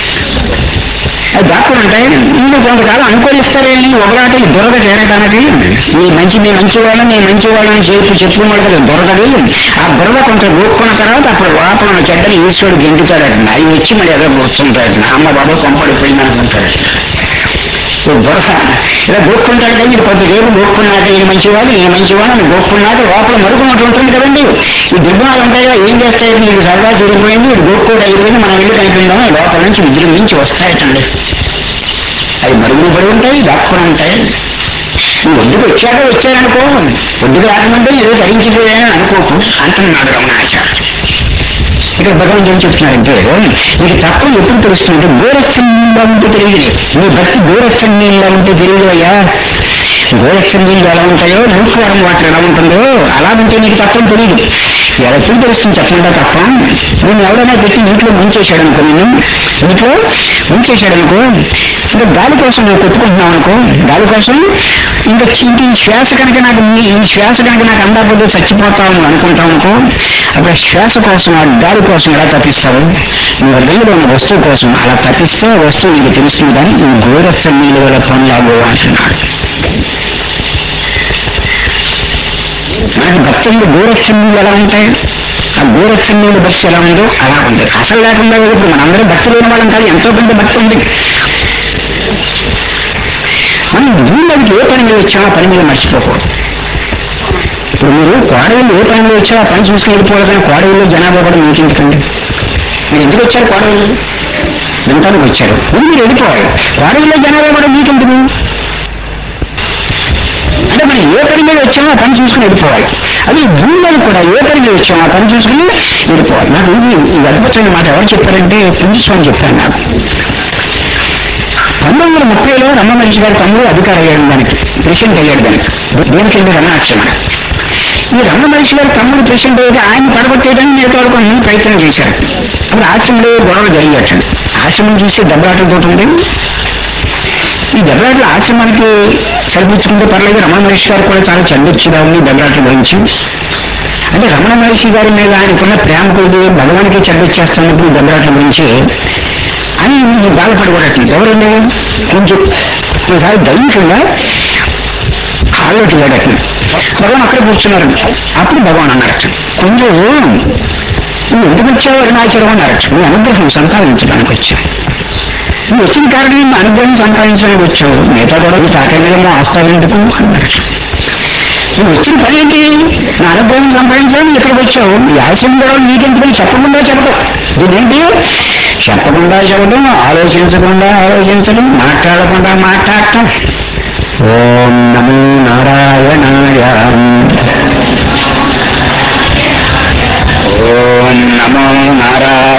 Speaker 1: వీళ్ళు కొంతకాలం అనుకూలిస్తారేంటి ఒకలాట ఈ దొరద చేరడానికి. మీ మంచివాళ్ళని చెప్పుకున్నాడు కదా దొరదది. ఆ దొరద కొంచెం గోక్కున్న తర్వాత అప్పుడు లోపల చెడ్డని ఈశ్వరుడు గెంటుతాడట. అవి వచ్చి మరి ఏదో కూర్చుంటాడట, అమ్మ బాబా కొంపడిపోయింది అనుకుంటాడు. దొరక ఇలా గోక్కుంటాడు కదా, ఇది కొద్దిసేపు గోక్కున్నాక ఈ మంచివాడు అని గోక్కున్నాక లోపల మరుగునట్టు ఉంటుంది కదండి. ఈ దుర్గుణాలు ఉంటాయి కదా, ఏం చేస్తాయి, నీకు సరదా తిరిగిపోయింది, ఇది గోక్కోడు అయిపోయింది, మనం వెళ్ళి కనిపిందాం, లోపల నుంచి విజృంభించి వస్తాయటండి. అవి మరుగులు పడి ఉంటాయి, దాక్కుని ఉంటాయి. నువ్వు ఒడ్డుకు వచ్చారనుకో, ఒడ్డుకు రాకమంటే ఏదో ధరించిపోయానని అనుకోకు అంటున్నాడు రమణాచార్య. ఇక్కడ భగవంతుడు ఏం చెప్తున్నారంటే, నీకు తక్కువ ఎప్పుడు తెలుస్తుందంటే గోరక్షణీయంగా ఉంటే తెలియదు. నీ భక్తి గోరక్షణీయంగా ఉంటే తెలియదు అయ్యా. గోరక్షణీయులు ఎలా ఉంటాయో మూర్ఖవారం వాటి ఎలా ఉంటుందో అలా ఉంటే నీకు తప్పని తెలియదు. ఎప్పుడు తెలుస్తుంది చెప్పకుండా తప్ప. నేను ఎవరైనా పెట్టి ఇంట్లో ముంచేశాడు అనుకో, ఇంకా గాలి కోసం నువ్వు కొట్టుకుంటున్నావు అనుకో, గాలి కోసం ఇంకా ఈ శ్వాస కనుక నాకు అందకపోతే చచ్చిపోతావు అనుకుంటావు అనుకో, అప్పుడు శ్వాస కోసం ఆ గాలి కోసం ఎలా తప్పిస్తావు, నీ హృదయంలో ఉన్న వస్తువు కోసం అలా తప్పిస్తే వస్తువు నీకు తెలుస్తుంది. కానీ ఈ గోరక్షణీయుల వల్ల పనులాగో అంటున్నాడు. మనకి భక్తులు గోరక్షణీయులు ఎలా ఉంటాయి, ఆ గోరక్షణీయుల భక్తి ఎలా ఉందో అలా ఉంటాయి. అసలు లేకుండా ఇప్పుడు మనందరూ భక్తి లేని వాళ్ళం కాదు, ఎంతో కొంత భక్తి ఉంది. మనం భూమికి ఏ పని మీద వచ్చామో ఆ పని మీద మర్చిపోకూడదు. ఇప్పుడు మీరు కోడవిల్లు ఏ పని మీద వచ్చారో ఆ పని చూసుకుని వెళ్ళిపోవాలి. కానీ కోడవిల్లో జనాభా కూడా మీకు ఎందుకండి, మీరు ఎందుకు వచ్చారు, కోడవిల్లు వినటానికి వచ్చారు, మీరు వెళ్ళిపోవాలి. కోడవిల్లో జనాభా కూడా మీకెందుకు అంటే మనం ఏ పని మీద వచ్చామో ఆ పని చూసుకుని వెళ్ళిపోవాలి. అది భూమిలో కూడా ఏ పని మీద వచ్చామో ఆ పని చూసుకుని వెళ్ళిపోవాలి. నాకు ఈ అద్భుతమైన మాట ఎవరు చెప్పారంటే పుంజిస్వామి చెప్పారు నాకు. 1930లో రమణ మహర్షి గారి తమ్ముడు అధికారి అయ్యాడు, దానికి ప్రెసిడెంట్ అయ్యాడు. దేనికి రమణాశ్రమం. ఈ రమణ మహర్షి గారి తమ్ముడు ప్రెసిడెంట్ అయితే ఆయన పడగొట్టేయడానికి నేర్చుకోవాలని ప్రయత్నం చేశారు. అప్పుడు ఆశ్రమంలో గొడవలు జరిగాడు. ఆశ్రమం చూస్తే దెబ్బలాటలతో ఉంది. ఈ దెబ్బలాటలు ఆశ్రమానికి సరిపించుకుంటే పర్లేదు, రమణ మహర్షి గారు కూడా చాలా చెడ్డొచ్చుగా ఉంది దెబ్బలాటల గురించి. అంటే రమణ మహర్షి గారి మీద ఆయనకున్న ప్రేమ కొద్ది భగవానికి చెడ్డొచ్చేస్తున్నప్పుడు దెబ్బలాటల గురించి అని బాధపడకూడదు. ఎవరండి కొంచెం ఒకసారి దైవికంగా హాల్లోకి వెళ్ళాడట. భగవాన్ అక్కడ కూర్చున్నారు. అప్పుడు భగవాన్ అన్నారట, కొంచెం నువ్వు ఎందుకు వచ్చావు అరుణాచలం అన్నారట. నువ్వు అనుగ్రహం సంపాదించడానికి వచ్చావు, నువ్వు వచ్చిన కారణం నువ్వు అనుగ్రహం సంపాదించడానికి వచ్చావు, మిగతా కూడా తాకేమో ఆస్తాలు ఎందుకు అన్నారట. నువ్వు వచ్చిన పని ఏంటి, నా అనుగ్రహం సంపాదించడం ఇక్కడికి వచ్చావు, ఈ ఆశయం కూడా నీకెందుకు చెప్పకుండా చెప్పడం. ఇదేంటి చెప్పకుండా చెప్పడం, ఆలోచించడం, మాట్లాడకుండా మాట్లాడటం. ఓం నమో నారాయణాయ, ఓం నమో నారాయణ.